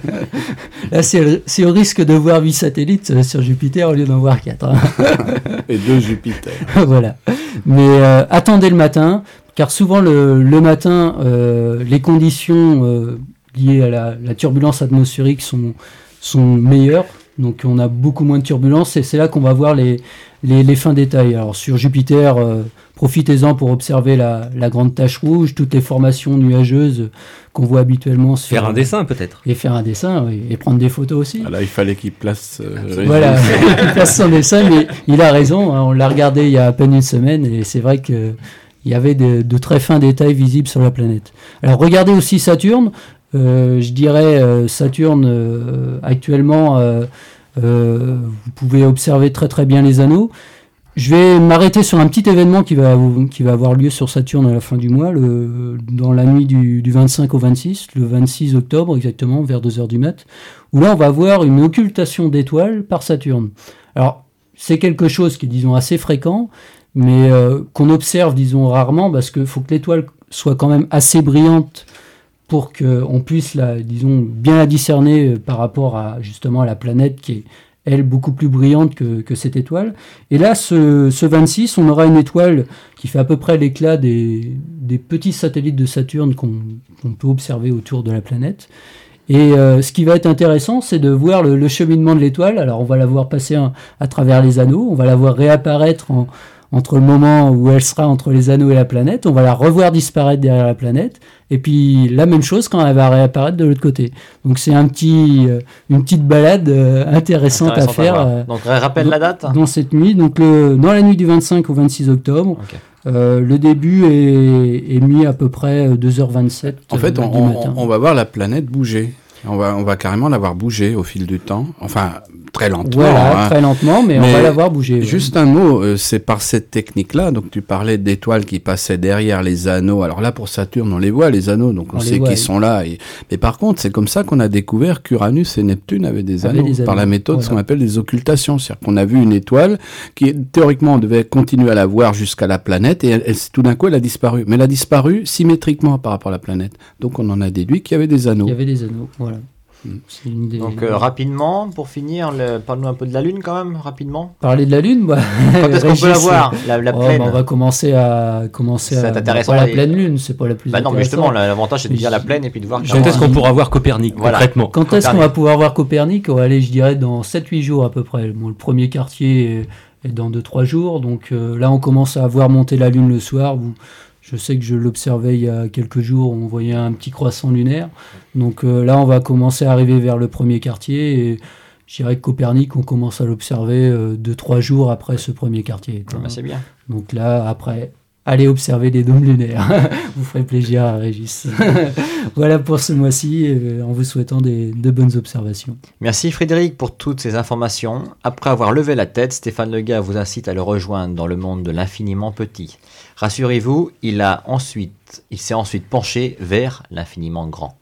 Là, c'est, c'est au risque de voir huit satellites sur Jupiter au lieu d'en voir quatre. Hein. Et deux Jupiter. Voilà. Mais euh, attendez le matin, car souvent le, le matin, euh, les conditions euh, liées à la, la turbulence atmosphérique sont, sont meilleures. Donc on a beaucoup moins de turbulences et c'est là qu'on va voir les, les, les fins détails. Alors sur Jupiter, euh, profitez-en pour observer la, la grande tache rouge, toutes les formations nuageuses qu'on voit habituellement. Sur, faire un dessin peut-être. Et faire un dessin, oui, et prendre des photos aussi. Ah là, il fallait qu'il place... Euh, voilà, il place son dessin, mais il a raison, hein, on l'a regardé il y a à peine une semaine et c'est vrai qu'il y avait de, de très fins détails visibles sur la planète. Alors regardez aussi Saturne. Euh, je dirais euh, Saturne euh, actuellement euh, euh, vous pouvez observer très très bien les anneaux. Je vais m'arrêter sur un petit événement qui va, qui va avoir lieu sur Saturne à la fin du mois, le, dans la nuit du, du vingt-cinq au vingt-six, le vingt-six octobre exactement, vers deux heures du mat, où là on va avoir une occultation d'étoiles par Saturne. Alors c'est quelque chose qui est disons assez fréquent, mais euh, qu'on observe disons rarement, parce qu'il faut que l'étoile soit quand même assez brillante pour qu'on puisse la, disons, bien la discerner par rapport à justement à la planète qui est, elle, beaucoup plus brillante que, que cette étoile. Et là, ce, ce vingt-six, on aura une étoile qui fait à peu près l'éclat des, des petits satellites de Saturne qu'on, qu'on peut observer autour de la planète. Et euh, ce qui va être intéressant, c'est de voir le, le cheminement de l'étoile. Alors, on va la voir passer un, à travers les anneaux, on va la voir réapparaître en... entre le moment où elle sera entre les anneaux et la planète, on va la revoir disparaître derrière la planète, et puis la même chose quand elle va réapparaître de l'autre côté. Donc c'est un petit, euh, une petite balade euh, intéressante, intéressante à faire. À euh, donc rappelle dans, la date dans cette nuit, donc le, dans la nuit du vingt-cinq au vingt-six octobre. Okay. Euh, le début est, est mis à peu près deux heures vingt-sept. En fait, on, on, on va voir la planète bouger. On va, on va carrément la voir bouger au fil du temps. Enfin, très lentement. Voilà, hein. très lentement, mais, mais on va la voir bouger. Juste ouais. un mot, euh, c'est par cette technique-là. Donc, tu parlais d'étoiles qui passaient derrière les anneaux. Alors là, pour Saturne, on les voit, les anneaux. Donc, on, on sait qu'ils sont là. Et... Mais par contre, c'est comme ça qu'on a découvert qu'Uranus et Neptune avaient des anneaux. Des par anneaux. La méthode, voilà. Ce qu'on appelle des occultations. C'est-à-dire qu'on a vu une étoile qui, théoriquement, on devait continuer à la voir jusqu'à la planète. Et elle, elle, tout d'un coup, elle a disparu. Mais elle a disparu symétriquement par rapport à la planète. Donc, on en a déduit qu'il y avait des anneaux. Il y avait des anneaux, voilà. Des... Donc euh, rapidement, pour finir, le... parle-nous un peu de la Lune quand même, rapidement. Parler de la Lune, bah, quand est-ce qu'on peut la voir, la, la oh, pleine bah, on va commencer à commencer c'est à intéressant, la pleine Lune, c'est pas la plus. Bah non, mais justement, l'avantage c'est de dire la pleine et puis de voir. Quand est-ce qu'on pourra voir Copernic voilà. concrètement Quand Copernic. est-ce qu'on va pouvoir voir Copernic? On va aller, je dirais, dans sept huit jours à peu près. Bon, le premier quartier est, est dans deux trois jours, donc euh, là on commence à voir monter la Lune le soir. Vous... Je sais que je l'observais il y a quelques jours, on voyait un petit croissant lunaire. Donc euh, là, on va commencer à arriver vers le premier quartier. Et je dirais que Copernic, on commence à l'observer euh, deux trois jours après ce premier quartier. Bah, c'est bien. Donc là, après, allez observer des dômes lunaires. Vous ferez plaisir à Régis. Voilà pour ce mois-ci, euh, en vous souhaitant des, de bonnes observations. Merci Frédéric pour toutes ces informations. Après avoir levé la tête, Stéphane Lega vous incite à le rejoindre dans le monde de l'infiniment petit. Rassurez-vous, il, a ensuite, il s'est ensuite penché vers l'infiniment grand.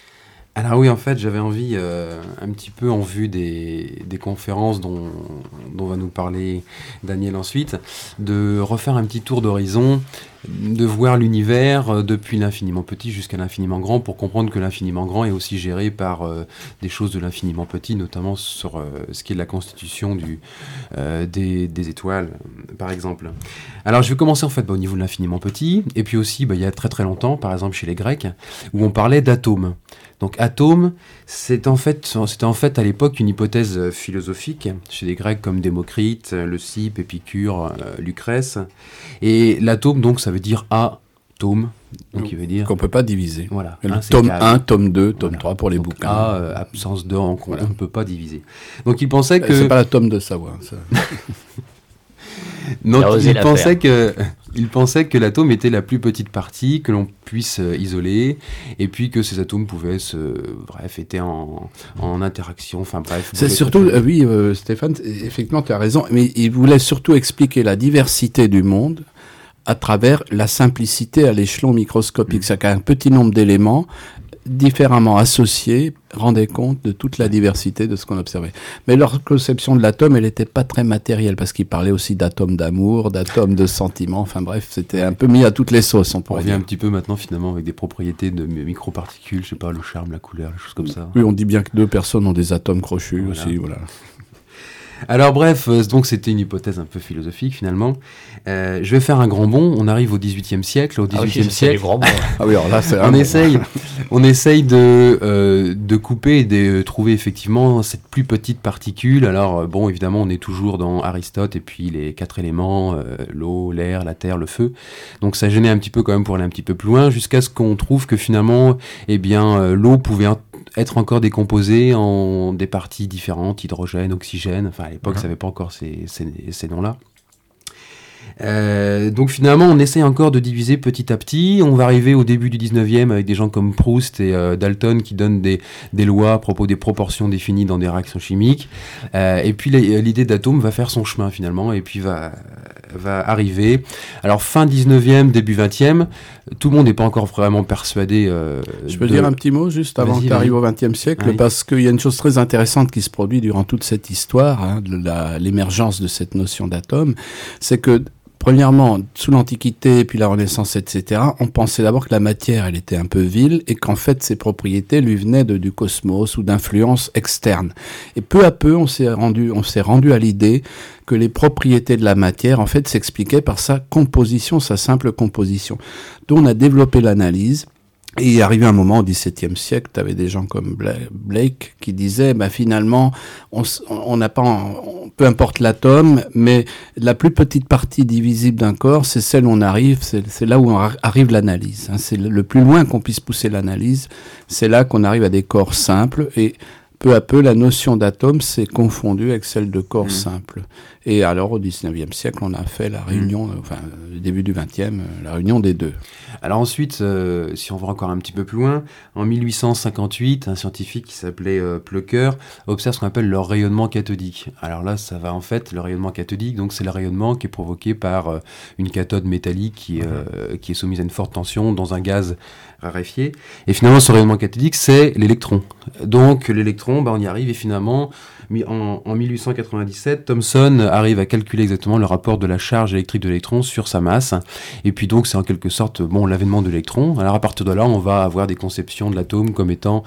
Alors oui, en fait, j'avais envie, euh, un petit peu en vue des, des conférences dont, dont va nous parler Daniel ensuite, de refaire un petit tour d'horizon de voir l'univers euh, depuis l'infiniment petit jusqu'à l'infiniment grand, pour comprendre que l'infiniment grand est aussi géré par euh, des choses de l'infiniment petit, notamment sur euh, ce qui est de la constitution du, euh, des, des étoiles, par exemple. Alors je vais commencer en fait bah, au niveau de l'infiniment petit, et puis aussi bah, il y a très très longtemps, par exemple chez les Grecs, où on parlait d'atomes. Donc atome, c'est en fait, c'était en fait à l'époque une hypothèse philosophique chez les Grecs comme Démocrite, Leucippe, Épicure, euh, Lucrèce. Et l'atome, donc, ça veut dire atome, donc il veut dire qu'on peut pas diviser. Voilà. Le Hein, c'est tome carré. un, tome deux, tome Voilà. trois pour les Donc, bouquins. A, euh, absence de, on Voilà. ne peut pas diviser. Donc il pensait que... Euh, C'est pas la tome de Savoie. Ça. Donc, Il a osé il la pensait que, il pensait que l'atome était la plus petite partie que l'on puisse euh, isoler, et puis que ces atomes pouvaient se, bref, étaient en, en interaction, enfin bref. C'est pouvaient surtout, être- euh, oui, euh, Stéphane, effectivement, tu as raison, mais il voulait surtout expliquer la diversité du monde à travers la simplicité à l'échelon microscopique. C'est-à-dire qu'un petit nombre d'éléments différemment associés rendaient compte de toute la diversité de ce qu'on observait. Mais leur conception de l'atome, elle n'était pas très matérielle, parce qu'ils parlaient aussi d'atomes d'amour, d'atomes de sentiments, enfin bref, c'était un peu mis à toutes les sauces, on On pourrait revient dire. un petit peu maintenant finalement avec des propriétés de mi- microparticules, je sais pas, le charme, la couleur, des choses comme ça. Oui, on dit bien que deux personnes ont des atomes crochus Voilà. aussi, voilà. Alors bref, euh, donc c'était une hypothèse un peu philosophique finalement. Euh, je vais faire un grand bond, on arrive au dix-huitième siècle. Au Ah oui, dix-huitième c'est du siècle, grand mot. Ah oui, alors là, c'est on essaye, on essaye de, euh, de couper et de trouver effectivement cette plus petite particule. Alors euh, bon, évidemment, on est toujours dans Aristote et puis les quatre éléments, euh, l'eau, l'air, la terre, le feu. Donc ça gênait un petit peu quand même pour aller un petit peu plus loin, jusqu'à ce qu'on trouve que finalement, eh bien, euh, l'eau pouvait un- être encore décomposée en des parties différentes, hydrogène, oxygène. Enfin, à l'époque, ça n'avait pas encore ces, ces, ces noms-là. Euh, donc finalement, on essaie encore de diviser petit à petit. On va arriver au début du dix-neuvième avec des gens comme Proust et euh, Dalton qui donnent des, des lois à propos des proportions définies dans des réactions chimiques. Euh, et puis les- l'idée d'atome va faire son chemin finalement et puis va, va arriver. Alors fin dix-neuvième, début vingtième, tout le monde n'est pas encore vraiment persuadé. Euh, Je peux de- dire un petit mot juste avant Vas-y, que tu arrives vas-y. au vingtième siècle, Oui. parce qu'il y a une chose très intéressante qui se produit durant toute cette histoire, hein, de la- l'émergence de cette notion d'atome, c'est que premièrement, sous l'Antiquité, puis la Renaissance, et cetera, on pensait d'abord que la matière, elle était un peu vile, et qu'en fait, ses propriétés lui venaient de, du cosmos ou d'influences externes. Et peu à peu, on s'est rendu, on s'est rendu à l'idée que les propriétés de la matière, en fait, s'expliquaient par sa composition, sa simple composition. Donc, on a développé l'analyse. Et il est arrivé un moment au dix-septième siècle, tu avais des gens comme Bla- Blake qui disaient, bah, finalement, on s- on n'a pas, on- peu importe l'atome, mais la plus petite partie divisible d'un corps, c'est celle où on arrive, c'est c'est là où on ar- arrive l'analyse. Hein. C'est le, le plus loin qu'on puisse pousser l'analyse, c'est là qu'on arrive à des corps simples, et peu à peu, la notion d'atome s'est confondue avec celle de corps Mmh. simple. Et alors, au dix-neuvième siècle, on a fait la réunion, enfin, au début du vingtième, la réunion des deux. Alors ensuite, euh, si on va encore un petit peu plus loin, en mille huit cent cinquante-huit, un scientifique qui s'appelait euh, Plucker observe ce qu'on appelle le rayonnement cathodique. Alors là, ça va en fait, le rayonnement cathodique, donc c'est le rayonnement qui est provoqué par euh, une cathode métallique qui, est, euh, qui est soumise à une forte tension dans un gaz raréfié. Et finalement, ce rayonnement cathodique, c'est l'électron. Donc l'électron, bah, on y arrive et finalement, mi- en, en mille huit cent quatre-vingt-dix-sept, Thomson arrive à calculer exactement le rapport de la charge électrique de l'électron sur sa masse. Et puis donc, c'est en quelque sorte bon, l'avènement de l'électron. Alors à partir de là, on va avoir des conceptions de l'atome comme étant,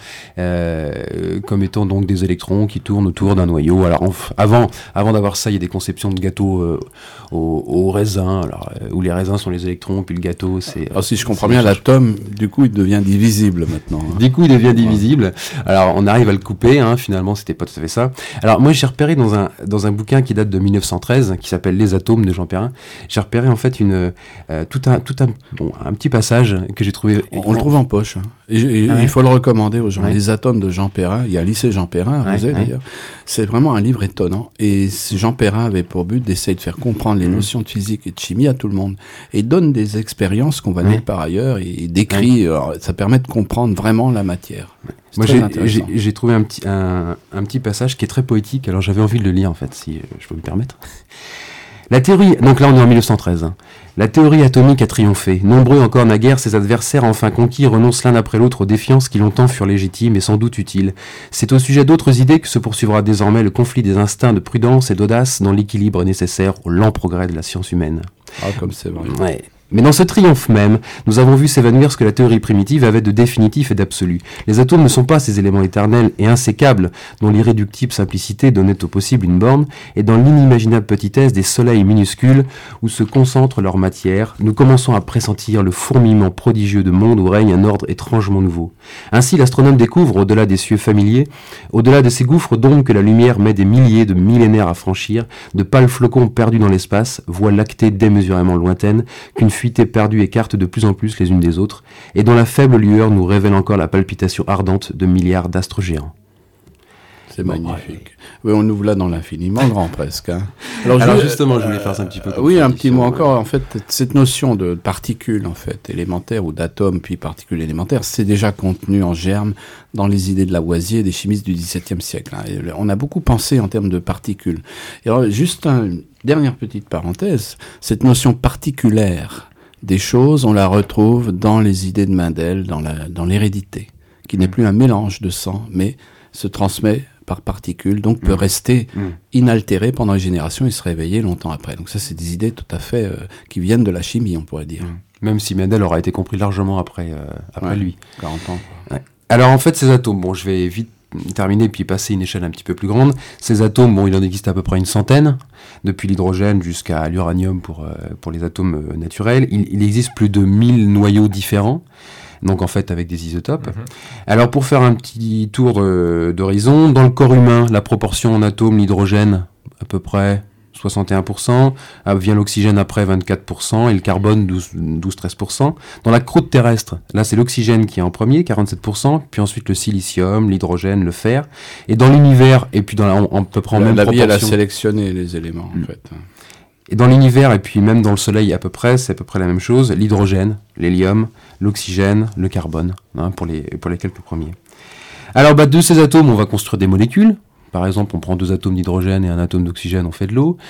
euh, comme étant donc des électrons qui tournent autour d'un noyau. Alors on f- avant, avant d'avoir ça, il y a des conceptions de gâteaux euh, au, au raisin, alors, euh, où les raisins sont les électrons, puis le gâteau, c'est... Alors, si je comprends c'est bien, les charges. l'atome, du coup, il devient divisible maintenant. hein. Du coup, il devient divisible. Alors, on arrive à le couper, hein, finalement, c'était pas tout à fait ça. Alors, moi, j'ai repéré dans un, dans un bouquin qui date de mille neuf cent treize, qui s'appelle Les atomes de Jean Perrin, j'ai repéré, en fait, une, euh, tout un, tout un, bon, un petit passage que j'ai trouvé... On, on le trouve en poche. hein. Et, et- Ah ouais. il faut le recommander aux gens. Ouais. Les atomes de Jean Perrin, il y a un lycée Jean Perrin à Ouais, Rosé, ouais. d'ailleurs. C'est vraiment un livre étonnant. Et c- Jean Perrin avait pour but d'essayer de faire comprendre les Mhm. notions de physique et de chimie à tout le monde. Et il donne des expériences qu'on va Ouais. lire par ailleurs et il décrit. Alors, ça permet de comprendre vraiment la matière. C'est Moi, très j'ai- intéressant. j'ai j'ai trouvé un petit, un, un petit passage qui est très poétique, alors j'avais envie de le lire, en fait, si euh, je peux me permettre. La théorie, donc là on est en mille neuf cent treize, hein. La théorie atomique a triomphé. Nombreux encore naguère, ses adversaires enfin conquis renoncent l'un après l'autre aux défiances qui longtemps furent légitimes et sans doute utiles. C'est au sujet d'autres idées que se poursuivra désormais le conflit des instincts de prudence et d'audace dans l'équilibre nécessaire au lent progrès de la science humaine. Ah, comme c'est vrai. Ouais. Mais dans ce triomphe même, nous avons vu s'évanouir ce que la théorie primitive avait de définitif et d'absolu. Les atomes ne sont pas ces éléments éternels et insécables dont l'irréductible simplicité donnait au possible une borne, et dans l'inimaginable petitesse des soleils minuscules où se concentre leur matière, nous commençons à pressentir le fourmillement prodigieux de mondes où règne un ordre étrangement nouveau. Ainsi, l'astronome découvre, au-delà des cieux familiers, au-delà de ces gouffres d'ombre que la lumière met des milliers de millénaires à franchir, de pâles flocons perdus dans l'espace, voies lactées démesurément lointaines, qu'une fuité perdue écarte de plus en plus les unes des autres, et dont la faible lueur nous révèle encore la palpitation ardente de milliards d'astres géants. C'est bon, magnifique. Oui, on ouvre là dans l'infiniment grand presque. Hein. Alors, Alors je, justement, je voulais faire ça un petit peu. Euh, oui, un petit mot encore. En fait, cette notion de particules en fait élémentaires ou d'atomes puis particules élémentaires, c'est déjà contenu en germe dans les idées de Lavoisier et des chimistes du dix-septième siècle. Hein. Et on a beaucoup pensé en termes de particules. Et alors, juste une dernière petite parenthèse. Cette notion particulière des choses, on la retrouve dans les idées de Mendel, dans la dans l'hérédité, qui n'est plus un mélange de sang, mais se transmet par particules, donc peut mmh. rester mmh. inaltéré pendant les générations et se réveiller longtemps après. Donc ça, c'est des idées tout à fait euh, qui viennent de la chimie, on pourrait dire. Mmh. Même si Mendel aura été compris largement après, euh, après ouais, lui. quarante ans. Ouais. Alors en fait, ces atomes, bon, je vais vite terminer puis passer une échelle un petit peu plus grande. Ces atomes, bon, il en existe à peu près une centaine, depuis l'hydrogène jusqu'à l'uranium pour, euh, pour les atomes euh, naturels. Il, il existe plus de mille noyaux différents. Donc en fait avec des isotopes. Mmh. Alors pour faire un petit tour de, d'horizon, dans le corps humain, la proportion en atomes, l'hydrogène, à peu près soixante et un pour cent, vient l'oxygène après vingt-quatre pour cent, et le carbone douze à treize pour cent. Dans la croûte terrestre, là c'est l'oxygène qui est en premier, quarante-sept pour cent, puis ensuite le silicium, l'hydrogène, le fer. Et dans l'univers, et puis dans la, on, à peu près en la, même la proportion... La vie, elle a sélectionné les éléments, en mmh. fait. Et dans l'univers, et puis même dans le Soleil à peu près, c'est à peu près la même chose, l'hydrogène, l'hélium, l'oxygène, le carbone, hein, pour, les, pour les quelques premiers. Alors bah, de ces atomes, on va construire des molécules. Par exemple, on prend deux atomes d'hydrogène et un atome d'oxygène, on fait de l'eau.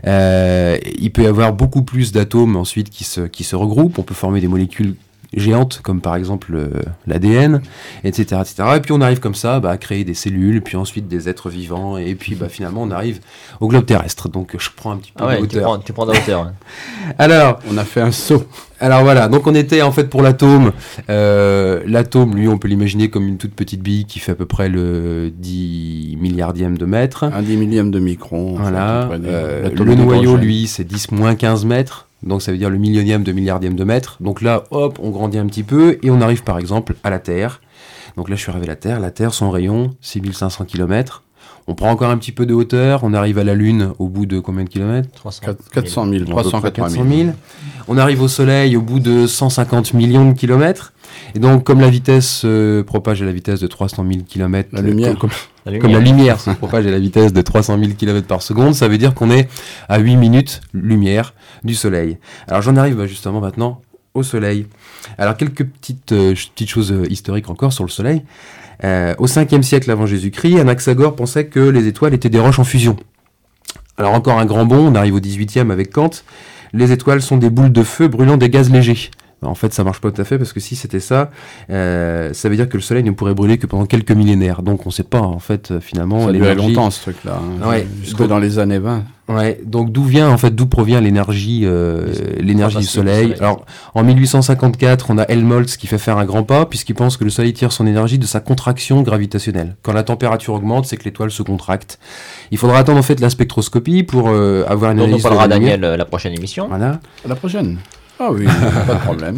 Euh, il peut y avoir beaucoup plus d'atomes ensuite qui se, qui se regroupent. On peut former des molécules géantes, comme par exemple euh, l'A D N, et cetera, et cetera. Et puis on arrive comme ça bah, à créer des cellules, puis ensuite des êtres vivants, et puis bah, finalement on arrive au globe terrestre. Donc je prends un petit peu ah ouais, de hauteur. Tu prends, tu prends de hauteur. Ouais. Alors, on a fait un saut. Alors voilà, donc on était en fait pour l'atome. Euh, l'atome, lui, on peut l'imaginer comme une toute petite bille qui fait à peu près le dix milliardième de mètre. Un dix millième de micron. Voilà. Euh, le noyau, lui, c'est dix moins quinze mètres. Donc ça veut dire le millionième de milliardième de mètre. Donc là, hop, on grandit un petit peu et on arrive par exemple à la Terre. Donc là, je suis arrivé à la Terre. La Terre, son rayon, six mille cinq cents kilomètres. On prend encore un petit peu de hauteur, on arrive à la Lune au bout de combien de kilomètres ? quatre cent mille, trois cent quatre-vingt mille. On arrive au Soleil au bout de cent cinquante millions de kilomètres. Et donc, comme la vitesse se euh, propage à la vitesse de trois cent mille kilomètres, la lumière, euh, comme, la lumière. comme la lumière se propage à la vitesse de trois cent mille kilomètres par seconde, ça veut dire qu'on est à huit minutes lumière du Soleil. Alors, j'en arrive bah, justement maintenant au Soleil. Alors, quelques petites, euh, petites choses historiques encore sur le Soleil. Euh, au cinquième siècle avant Jésus-Christ, Anaxagore pensait que les étoiles étaient des roches en fusion. Alors encore un grand bond, on arrive au dix-huitième avec Kant. Les étoiles sont des boules de feu brûlant des gaz légers. En fait, ça marche pas tout à fait parce que si c'était ça, euh, ça veut dire que le Soleil ne pourrait brûler que pendant quelques millénaires. Donc on sait pas en fait finalement. Ça durait longtemps ce truc-là, hein, ouais. jusque dans les années vingt. Ouais. Donc d'où vient en fait d'où provient l'énergie, euh, l'énergie du soleil. soleil Alors en mille huit cent cinquante-quatre, on a Helmholtz qui fait faire un grand pas puisqu'il pense que le Soleil tire son énergie de sa contraction gravitationnelle. Quand la température augmente, c'est que l'étoile se contracte. Il faudra attendre en fait la spectroscopie pour euh, avoir une Donc analyse. On parlera Daniel euh, la prochaine émission. Voilà. À la prochaine. Ah oui, pas de problème.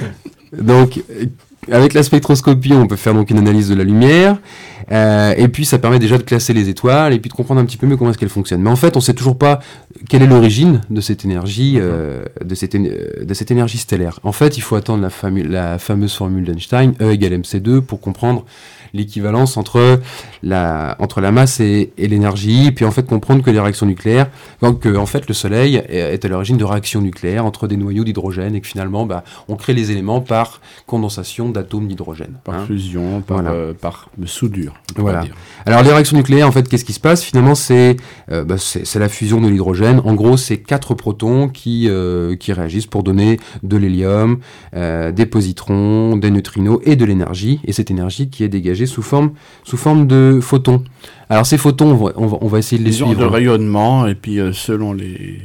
Donc, avec la spectroscopie, on peut faire donc une analyse de la lumière, euh, et puis ça permet déjà de classer les étoiles, et puis de comprendre un petit peu mieux comment est-ce qu'elles fonctionnent. Mais en fait, on sait toujours pas quelle est l'origine de cette énergie, euh, de cette, de cette énergie stellaire. En fait, il faut attendre la, famu- la fameuse formule d'Einstein, E égale M C deux, pour comprendre l'équivalence entre la, entre la masse et, et l'énergie, puis en fait comprendre que les réactions nucléaires, donc que en fait le Soleil est, est à l'origine de réactions nucléaires entre des noyaux d'hydrogène et que finalement bah, on crée les éléments par condensation d'atomes d'hydrogène. Par hein. fusion, par, voilà. euh, par soudure. Voilà. Alors les réactions nucléaires, en fait, qu'est-ce qui se passe ? Finalement, c'est, euh, bah, c'est, c'est la fusion de l'hydrogène. En gros, c'est quatre protons qui, euh, qui réagissent pour donner de l'hélium, euh, des positrons, des neutrinos et de l'énergie. Et cette énergie qui est dégagée sous forme, sous forme de photons. Alors ces photons, on va, on va, on va essayer de les Ils suivre. ont de rayonnement et puis euh, selon les,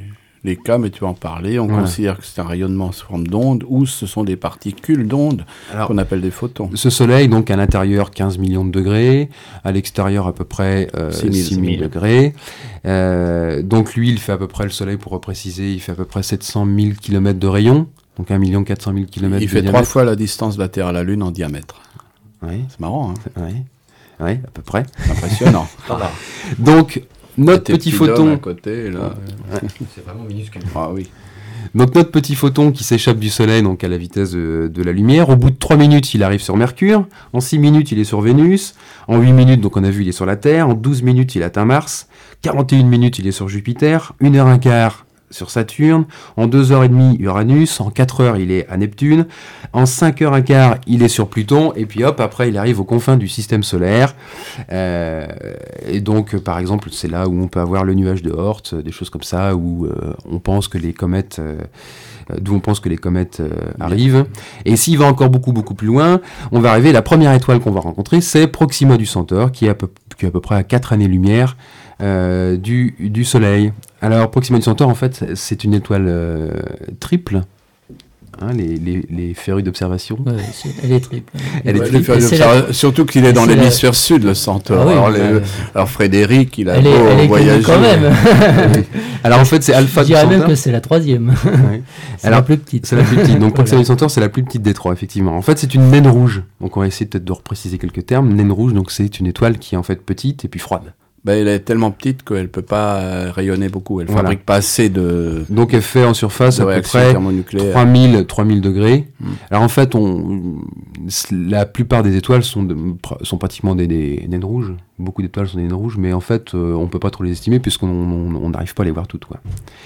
les cas, mais tu vas en parler. On Voilà. considère que c'est un rayonnement sous forme d'onde ou ce sont des particules d'onde Alors, qu'on appelle des photons. ce soleil, donc à l'intérieur quinze millions de degrés, à l'extérieur à peu près euh, six mille. six mille degrés. Euh, donc lui, il fait à peu près, le soleil, pour préciser, il fait à peu près sept cent mille kilomètres de rayon, donc un million quatre cent mille kilomètres Il de fait diamètre. trois fois la distance de la Terre à la Lune en diamètre. Oui, C'est marrant, hein. oui, oui, à peu près. C'est impressionnant. Donc, notre Tes petit petits dômes photon... à côté, là. C'est vraiment minuscule. Ah oui. Donc notre petit photon qui s'échappe du Soleil donc à la vitesse de, de la lumière, au bout de trois minutes il arrive sur Mercure, en six minutes il est sur Vénus, en huit minutes donc on a vu il est sur la Terre, en douze minutes il atteint Mars, quarante et une minutes il est sur Jupiter, une heure un quart sur Saturne, en deux heures trente Uranus, en quatre heures il est à Neptune, en cinq heures un quart il est sur Pluton, et puis hop après il arrive aux confins du système solaire. Euh, et donc par exemple c'est là où on peut avoir le nuage de Oort, des choses comme ça, où euh, on pense que les comètes euh, d'où on pense que les comètes euh, arrivent. Et s'il va encore beaucoup beaucoup plus loin, on va arriver, la première étoile qu'on va rencontrer, c'est Proxima du Centaure, qui est à peu, qui est à peu près à quatre années-lumière euh, du, du Soleil. Alors Proxima du Centaure, en fait, c'est une étoile euh, triple. Hein, les, les, les férus d'observation. Ouais, c'est- elle est triple. Elle est Ouais, triple. les Et c'est faire- Surtout qu'il est dans c'est la- l'hémisphère sud, le Centaure. Ah oui, alors, mais- les- alors Frédéric, il a Elle est, beau elle est voyager. connue quand même. Alors en fait, c'est Alpha Je du dirais même Centaure. que c'est la troisième. Ouais. C'est Alors, la plus petite. C'est la plus petite. Donc Proxima Voilà. du Centaure, c'est la plus petite des trois, effectivement. En fait, c'est une naine rouge. Donc on va essayer peut-être de repréciser quelques termes. Naine rouge, donc c'est une étoile qui est en fait petite et puis froide. Ben, elle est tellement petite qu'elle peut pas euh, rayonner beaucoup. Elle Voilà. fabrique pas assez de, Donc elle fait en surface de à peu réactions près thermonucléaires. trois mille, trois mille degrés. Mm. Alors en fait, on, la plupart des étoiles sont, de- sont pratiquement des, des naines rouges. Beaucoup d'étoiles sont des naines rouges, mais en fait, euh, on peut pas trop les estimer puisqu'on on- on n'arrive pas à les voir toutes, quoi.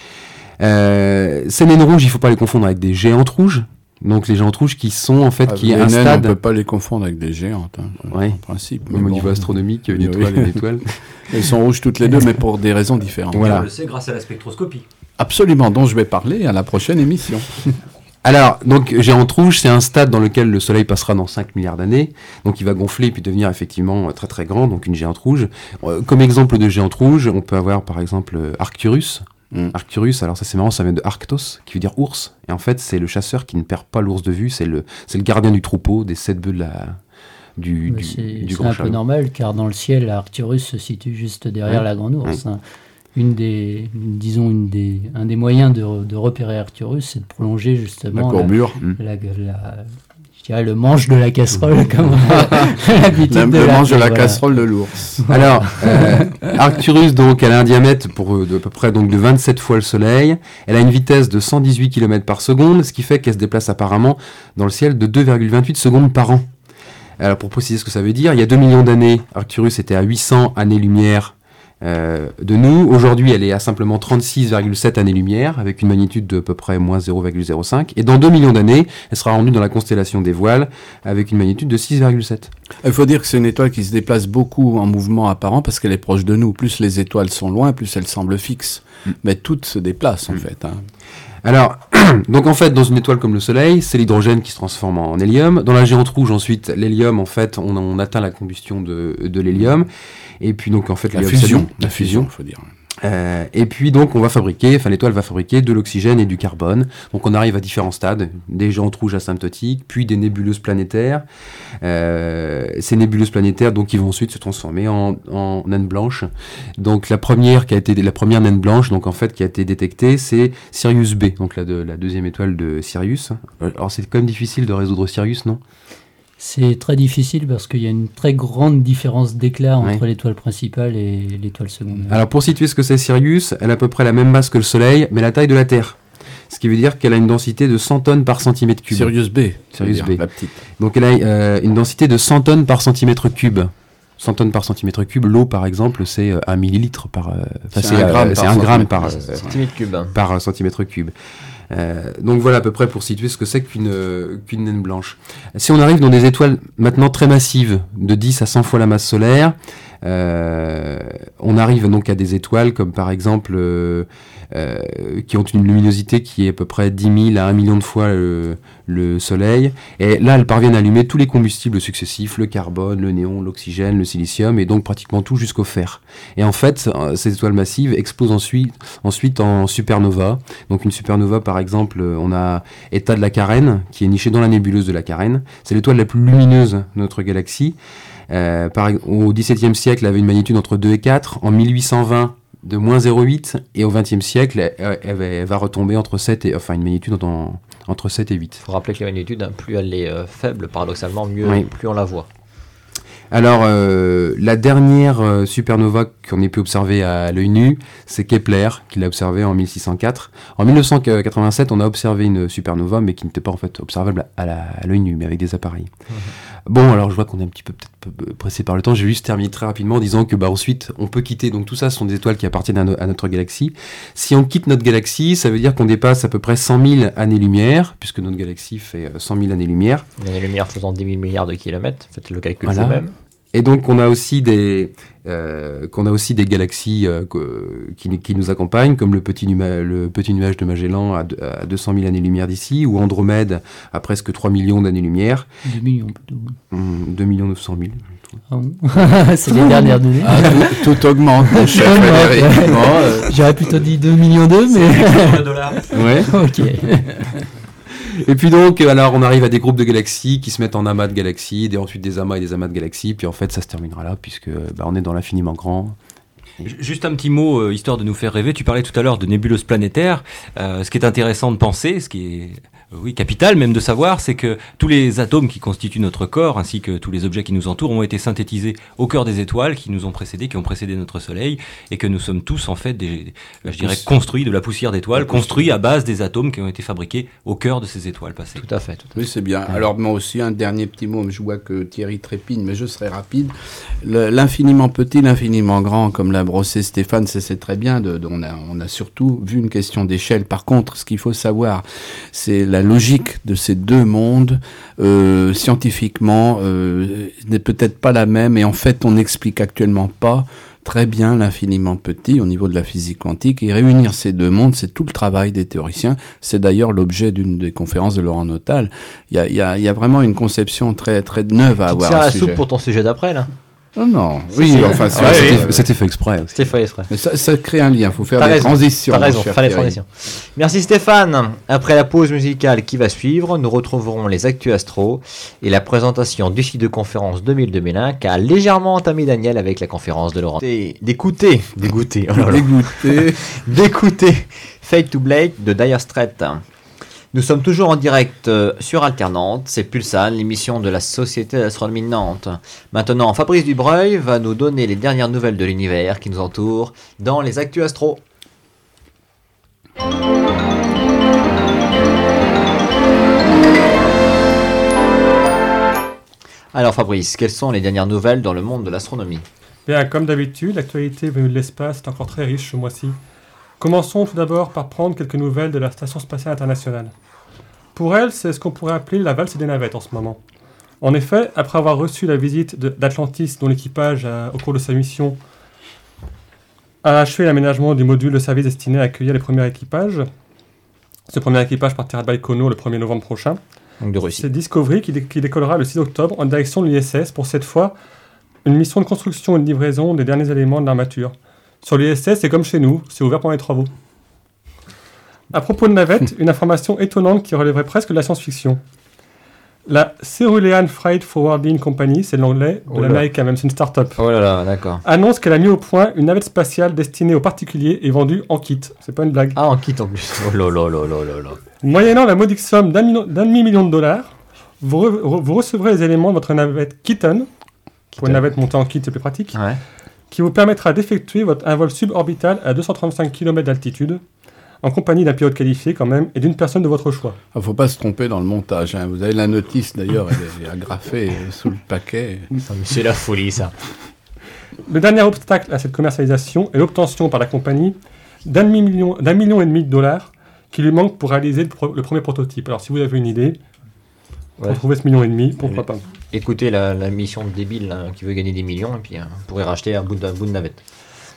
Euh, ces naines rouges, il faut pas les confondre avec des géantes rouges. Donc les géantes rouges qui sont en fait Ah, qui les est un naines, stade. on peut pas les confondre avec des géantes, hein, Ouais. en principe. Même mais au bon. niveau astronomique, une Oui, étoile, oui. une étoile. Elles sont rouges toutes les deux, mais pour des raisons différentes. Voilà. On le sait grâce à la spectroscopie. Absolument, dont je vais parler à la prochaine émission. Alors, donc, géante rouge, c'est un stade dans lequel le Soleil passera dans cinq milliards d'années. Donc, il va gonfler et puis devenir effectivement très très grand, donc une géante rouge. Euh, Comme exemple de géante rouge, on peut avoir par exemple euh, Arcturus. Mm. Arcturus, alors ça c'est marrant, ça vient de Arctos, qui veut dire ours. Et en fait, c'est le chasseur qui ne perd pas l'ours de vue, c'est le, c'est le gardien du troupeau, des sept bœufs de la, du, Mais du, C'est du c'est grand un peu chameau. normal, car dans le ciel, Arcturus se situe juste derrière Ouais. la grande ours. hein. Une des, une- disons, une des, un des moyens de, de repérer Arcturus, c'est de prolonger La justement courbure. la, la- la- je dirais le manche de la casserole, comme on a l'habitude Le, de le manche de l'appeler, la voilà. casserole de l'ours. Alors, euh, Arcturus, donc, elle a un diamètre pour, euh, de à peu près donc, de vingt-sept fois le Soleil. Elle a une vitesse de cent dix-huit kilomètres par seconde, ce qui fait qu'elle se déplace apparemment dans le ciel de deux virgule vingt-huit secondes par an. Alors, pour préciser ce que ça veut dire, il y a deux millions d'années, Arcturus était à huit cents années-lumière euh, de nous. Aujourd'hui, elle est à simplement trente-six virgule sept années-lumière, avec une magnitude de à peu près moins zéro virgule zéro cinq. Et dans deux millions d'années, elle sera rendue dans la constellation des Voiles, avec une magnitude de six virgule sept. Il faut dire que c'est une étoile qui se déplace beaucoup en mouvement apparent parce qu'elle est proche de nous. Plus les étoiles sont loin, plus elles semblent fixes. Mm. Mais toutes se déplacent en Mm. fait. hein. Alors, donc en fait, dans une étoile comme le Soleil, c'est l'hydrogène qui se transforme en hélium. Dans la géante rouge, ensuite, l'hélium, en fait, on, on atteint la combustion de, de l'hélium. Et puis donc, en fait, La l'hélium, fusion, c'est- la fusion. il faut dire. Euh, et puis donc, on va fabriquer, enfin l'étoile va fabriquer de l'oxygène et du carbone. Donc on arrive à différents stades, des géantes rouges asymptotiques, puis des nébuleuses planétaires. Euh, ces nébuleuses planétaires, donc, ils vont ensuite se transformer en, en naines blanches. Donc la première qui a été la première naine blanche, donc en fait qui a été détectée, c'est Sirius B, donc la, de, la deuxième étoile de Sirius. Alors c'est quand même difficile de résoudre Sirius, non? C'est très difficile parce qu'il y a une très grande différence d'éclat entre Ouais. l'étoile principale et l'étoile secondaire. Alors pour situer ce que c'est Sirius, elle a à peu près la même masse que le Soleil, mais la taille de la Terre. Ce qui veut dire qu'elle a une densité de cent tonnes par centimètre cube. Sirius B. Sirius je veux dire, B. La petite. Donc elle a euh, une densité de cent tonnes par centimètre cube. cent tonnes par centimètre cube. L'eau, par exemple, c'est euh, un millilitre par... euh, enfin, C'est un euh, gramme c'est par un gramme centimètre. par, euh, Centimètre cube. par euh, centimètre cube. Euh, donc voilà à peu près pour situer ce que c'est qu'une euh, qu'une naine blanche. Si on arrive dans des étoiles maintenant très massives, de dix à cent fois la masse solaire, euh, on arrive donc à des étoiles comme par exemple euh, euh, qui ont une luminosité qui est à peu près dix mille à un million de fois le, le Soleil. Et là, elles parviennent à allumer tous les combustibles successifs, le carbone, le néon, l'oxygène, le silicium, et donc pratiquement tout jusqu'au fer. Et en fait, ces étoiles massives explosent ensuite, ensuite en supernova. Donc une supernova, par exemple, on a Eta de la Carène, qui est nichée dans la nébuleuse de la Carène. C'est l'étoile la plus lumineuse de notre galaxie. Euh, par, au dix-septième siècle, elle avait une magnitude entre deux et quatre. En mille huit cent vingt, de moins zéro virgule huit. Et au vingtième siècle, elle, elle, elle va retomber entre sept et, enfin, une magnitude en, entre sept et huit. Il faut rappeler que la magnitude, plus elle est euh, faible, paradoxalement, mieux, Oui. plus on la voit. Alors, euh, la dernière euh, supernova qu'on ait pu observer à l'œil nu, c'est Kepler, qui l'a observée en mille six cent quatre. En mille neuf cent quatre-vingt-sept, on a observé une supernova, mais qui n'était pas en fait observable à, la, à l'œil nu, mais avec des appareils. Mmh. Bon, alors je vois qu'on est un petit peu peut-être pressé par le temps. Je vais juste terminer très rapidement en disant que bah ensuite, on peut quitter. Donc tout ça, ce sont des étoiles qui appartiennent à, no- à notre galaxie. Si on quitte notre galaxie, ça veut dire qu'on dépasse à peu près cent mille années-lumière, puisque notre galaxie fait cent mille années-lumière. Une année-lumière faisant dix mille milliards de kilomètres. Faites le calcul Voilà. vous-même. Et donc on a aussi des euh, qu'on a aussi des galaxies euh, que, qui, qui nous accompagnent, comme le petit, numa- le petit nuage de Magellan à, de, à deux cent mille années-lumière d'ici, ou Andromède à presque trois millions d'années-lumière. deux millions plutôt. Hum, deux millions neuf cent mille. Ah bon. C'est les dernières données. Ah, tout, tout augmente, mon cher Frédéric. Ouais. Bon, euh, J'aurais plutôt dit deux millions deux, mais. Ouais. Ok. Et puis donc, alors on arrive à des groupes de galaxies qui se mettent en amas de galaxies, et ensuite des amas et des amas de galaxies, puis en fait ça se terminera là, puisque bah, on est dans l'infiniment grand. Juste un petit mot, euh, histoire de nous faire rêver. Tu parlais tout à l'heure de nébuleuses planétaires. Euh, ce qui est intéressant de penser, ce qui est euh, oui, capital même de savoir, c'est que tous les atomes qui constituent notre corps, ainsi que tous les objets qui nous entourent, ont été synthétisés au cœur des étoiles qui nous ont précédés, qui ont précédé notre Soleil, et que nous sommes tous en fait, des, je dirais, construits de la poussière d'étoiles, construits à base des atomes qui ont été fabriqués au cœur de ces étoiles passées. Tout à fait. Tout à fait. oui, c'est bien. Alors, moi aussi, un dernier petit mot. Je vois que Thierry trépigne, mais je serai rapide. Le, l'infiniment petit, l'infiniment grand, comme l'a brossé Stéphane, c'est, c'est très bien. De, de, on, a, on a surtout vu une question d'échelle. Par contre, ce qu'il faut savoir, c'est la logique de ces deux mondes, euh, scientifiquement, euh, n'est peut-être pas la même. Et en fait, on n'explique actuellement pas très bien l'infiniment petit au niveau de la physique quantique, et réunir ces deux mondes, c'est tout le travail des théoriciens. C'est d'ailleurs l'objet d'une des conférences de Laurent Notal. Il y a, il y a, il y a vraiment une conception très, très neuve à Tu avoir. tiens à la ce soupe sujet. pour ton sujet d'après, là. Non, non. Si, Oui, si. enfin, c'est, Ah, c'est- oui, euh, C'était fait exprès aussi. C'était fait exprès. mais ça, ça crée un lien. Il faut faire T'as des raison. transitions. T'as mon raison, cher faire les Thierry. transitions. Merci Stéphane. Après la pause musicale qui va suivre, nous retrouverons les Actus Astro et la présentation du site de conférence deux mille deux mille un qu'a légèrement entamé Daniel avec la conférence de Laurent. Et d'écouter, d'écouter, oh là là. Dégoûté. d'écouter Fade to Black de Dire Straits. Nous sommes toujours en direct euh, sur Alternante, c'est Pulsar, l'émission de la Société d'Astronomie de Nantes. Maintenant, Fabrice Dubreuil va nous donner les dernières nouvelles de l'univers qui nous entoure dans les Actus Astro. Alors Fabrice, quelles sont les dernières nouvelles dans le monde de l'astronomie ? Bien, comme d'habitude, l'actualité venue de l'espace est encore très riche ce mois-ci. Commençons tout d'abord par prendre quelques nouvelles de la Station Spatiale Internationale. Pour elle, c'est ce qu'on pourrait appeler la valse des navettes en ce moment. En effet, après avoir reçu la visite de- d'Atlantis, dont l'équipage, a, au cours de sa mission, a achevé l'aménagement du module de service destiné à accueillir les premiers équipages, ce premier équipage partira de Baïkonour le premier novembre prochain. Donc de Russie. C'est Discovery qui, dé- qui décollera le six octobre en direction de l'I S S pour cette fois une mission de construction et de livraison des derniers éléments de l'armature. Sur l'I S S, c'est comme chez nous, c'est ouvert pendant les travaux. À propos de navettes, une information étonnante qui relèverait presque de la science-fiction. La Cerulean Freight Forwarding Company, c'est l'anglais de Oh là. l'américain, même c'est une start-up, Oh là là, d'accord. annonce qu'elle a mis au point une navette spatiale destinée aux particuliers et vendue en kit. C'est pas une blague. Ah, en quitte en plus. Oh là là là là là là. Moyennant la modique somme d'un, million- d'un demi-million de dollars, vous, re- re- vous recevrez les éléments de votre navette Keaton, pour une navette montée en kit, c'est plus pratique, Ouais. qui vous permettra d'effectuer votre, un vol suborbital à deux cent trente-cinq kilomètres d'altitude, en compagnie d'un pilote qualifié quand même, et d'une personne de votre choix. Il ne faut pas se tromper dans le montage. Hein. Vous avez la notice, d'ailleurs, elle est agrafée sous le paquet. C'est la folie ça. Le dernier obstacle à cette commercialisation est l'obtention par la compagnie d'un demi-million, d'un million et demi de dollars qui lui manque pour réaliser le, pro- le premier prototype. Alors si vous avez une idée, Ouais. pour trouver ce million et demi, pourquoi pas. Écoutez la, la mission de débile là, qui veut gagner des millions et puis euh, on pourrait racheter un bout de, un bout de navette.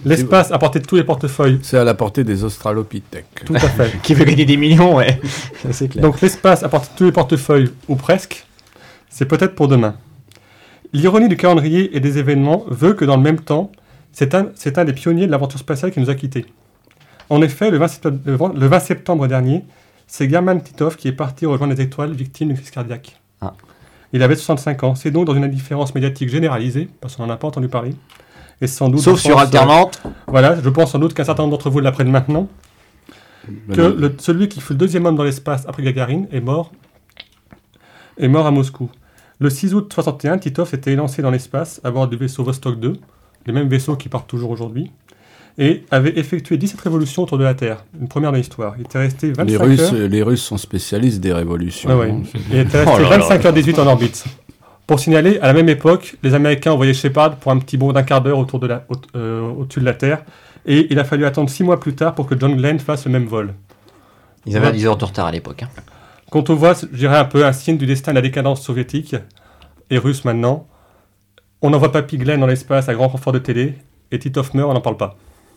L'espace à portée de tous les portefeuilles. C'est à la portée des australopithèques. Tout à fait. Qui veut gagner des millions, ouais. C'est clair. Donc l'espace à portée de tous les portefeuilles, ou presque, c'est peut-être pour demain. L'ironie du calendrier et des événements veut que dans le même temps, c'est un, c'est un des pionniers de l'aventure spatiale qui nous a quittés. En effet, le vingt septembre, le vingt septembre dernier, c'est German Titov qui est parti rejoindre les étoiles victime d'une crise cardiaque. Ah. Il avait soixante-cinq ans. C'est donc dans une indifférence médiatique généralisée, parce qu'on n'en a pas entendu parler. Et sans doute, Sauf je sur pense, Alternante. euh, voilà, je pense sans doute qu'un certain nombre d'entre vous l'apprennent maintenant, que le, celui qui fut le deuxième homme dans l'espace après Gagarine est mort, est mort à Moscou. Le six août soixante et un, Titov s'était lancé dans l'espace à bord du vaisseau Vostok deux, les mêmes vaisseaux qui partent toujours aujourd'hui, et avait effectué dix-sept révolutions autour de la Terre, une première de l'histoire. Il était resté vingt-cinq les Russes, heures... les Russes sont spécialistes des révolutions. Ouais, ouais. hein. Il était resté Oh là là. vingt-cinq heures dix-huit en orbite. Pour signaler, à la même époque, les Américains envoyaient Shepard pour un petit bond d'un quart d'heure autour de la, au, euh, au-dessus de la Terre, et il a fallu attendre six mois plus tard pour que John Glenn fasse le même vol. Ils avaient dix heures de retard à l'époque. Hein. Quand on voit, je dirais un peu un signe du destin de la décadence soviétique et russe maintenant, on n'envoie pas Glenn dans l'espace à grand renfort de télé, et Titov meurt, on n'en parle pas.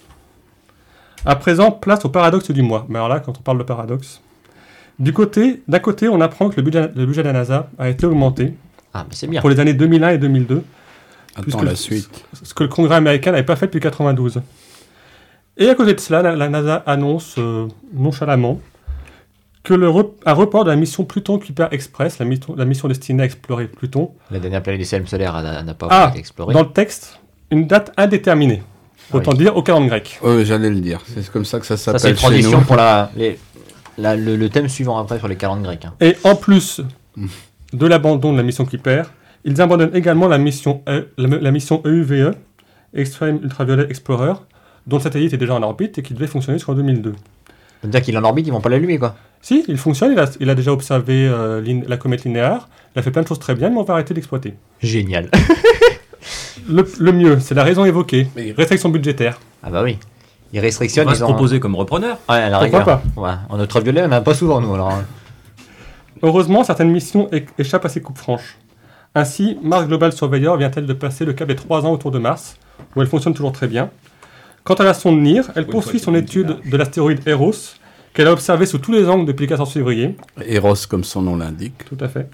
À présent, place au paradoxe du mois. Mais alors là, quand on parle de paradoxe, du côté, d'un côté, on apprend que le budget, le budget de la NASA a été augmenté Ah, mais c'est bien. pour les années deux mille un et deux mille deux, Attends puisque la le- suite. ce que le Congrès américain n'avait pas fait depuis quatre-vingt-douze. Et à côté de cela, la, la NASA annonce euh, nonchalamment que le rep- un report de la mission Pluton Kuiper Express, la, mission- la mission destinée à explorer Pluton, La dernière planète du système solaire n'a n'a pas Ah, été explorée. dans le texte, une date indéterminée. Ah Autant oui. dire au calendrier grec. Euh, J'allais le dire. C'est comme ça que ça Ça, s'appelle c'est une chez transition nous. pour la, les- la- le, le thème suivant après sur les calendes grecques. Hein. Et en plus de l'abandon de la mission Kuiper, ils abandonnent également la mission, E- la, la mission E U V E, Extreme Ultraviolet Explorer, dont le satellite est déjà en orbite et qui devait fonctionner jusqu'en deux mille deux. C'est-à-dire qu'il est en orbite, ils vont pas l'allumer, quoi. Si, il fonctionne, il a, il a déjà observé euh, l'in- la comète linéaire, il a fait plein de choses très bien, mais on va arrêter d'exploiter. Génial. Le, le mieux, c'est la raison évoquée, Mais- restriction budgétaire. Ah bah oui. Ils On restrictionnent, va ils se ont... proposer comme repreneur. Ouais, à la Pourquoi rigueur. Ouais. En ultraviolet, on n'a pas souvent, nous, alors. hein. Heureusement, certaines missions é- échappent à ces coupes franches. Ainsi, Mars Global Surveyor vient-elle de passer le cap des trois ans autour de Mars, où elle fonctionne toujours très bien. Quant à la sonde N I R, elle Une poursuit fois son qu'il est étude de l'astéroïde Eros, qu'elle a observé sous tous les angles depuis le quatorze février. Eros, comme son nom l'indique. Tout à fait.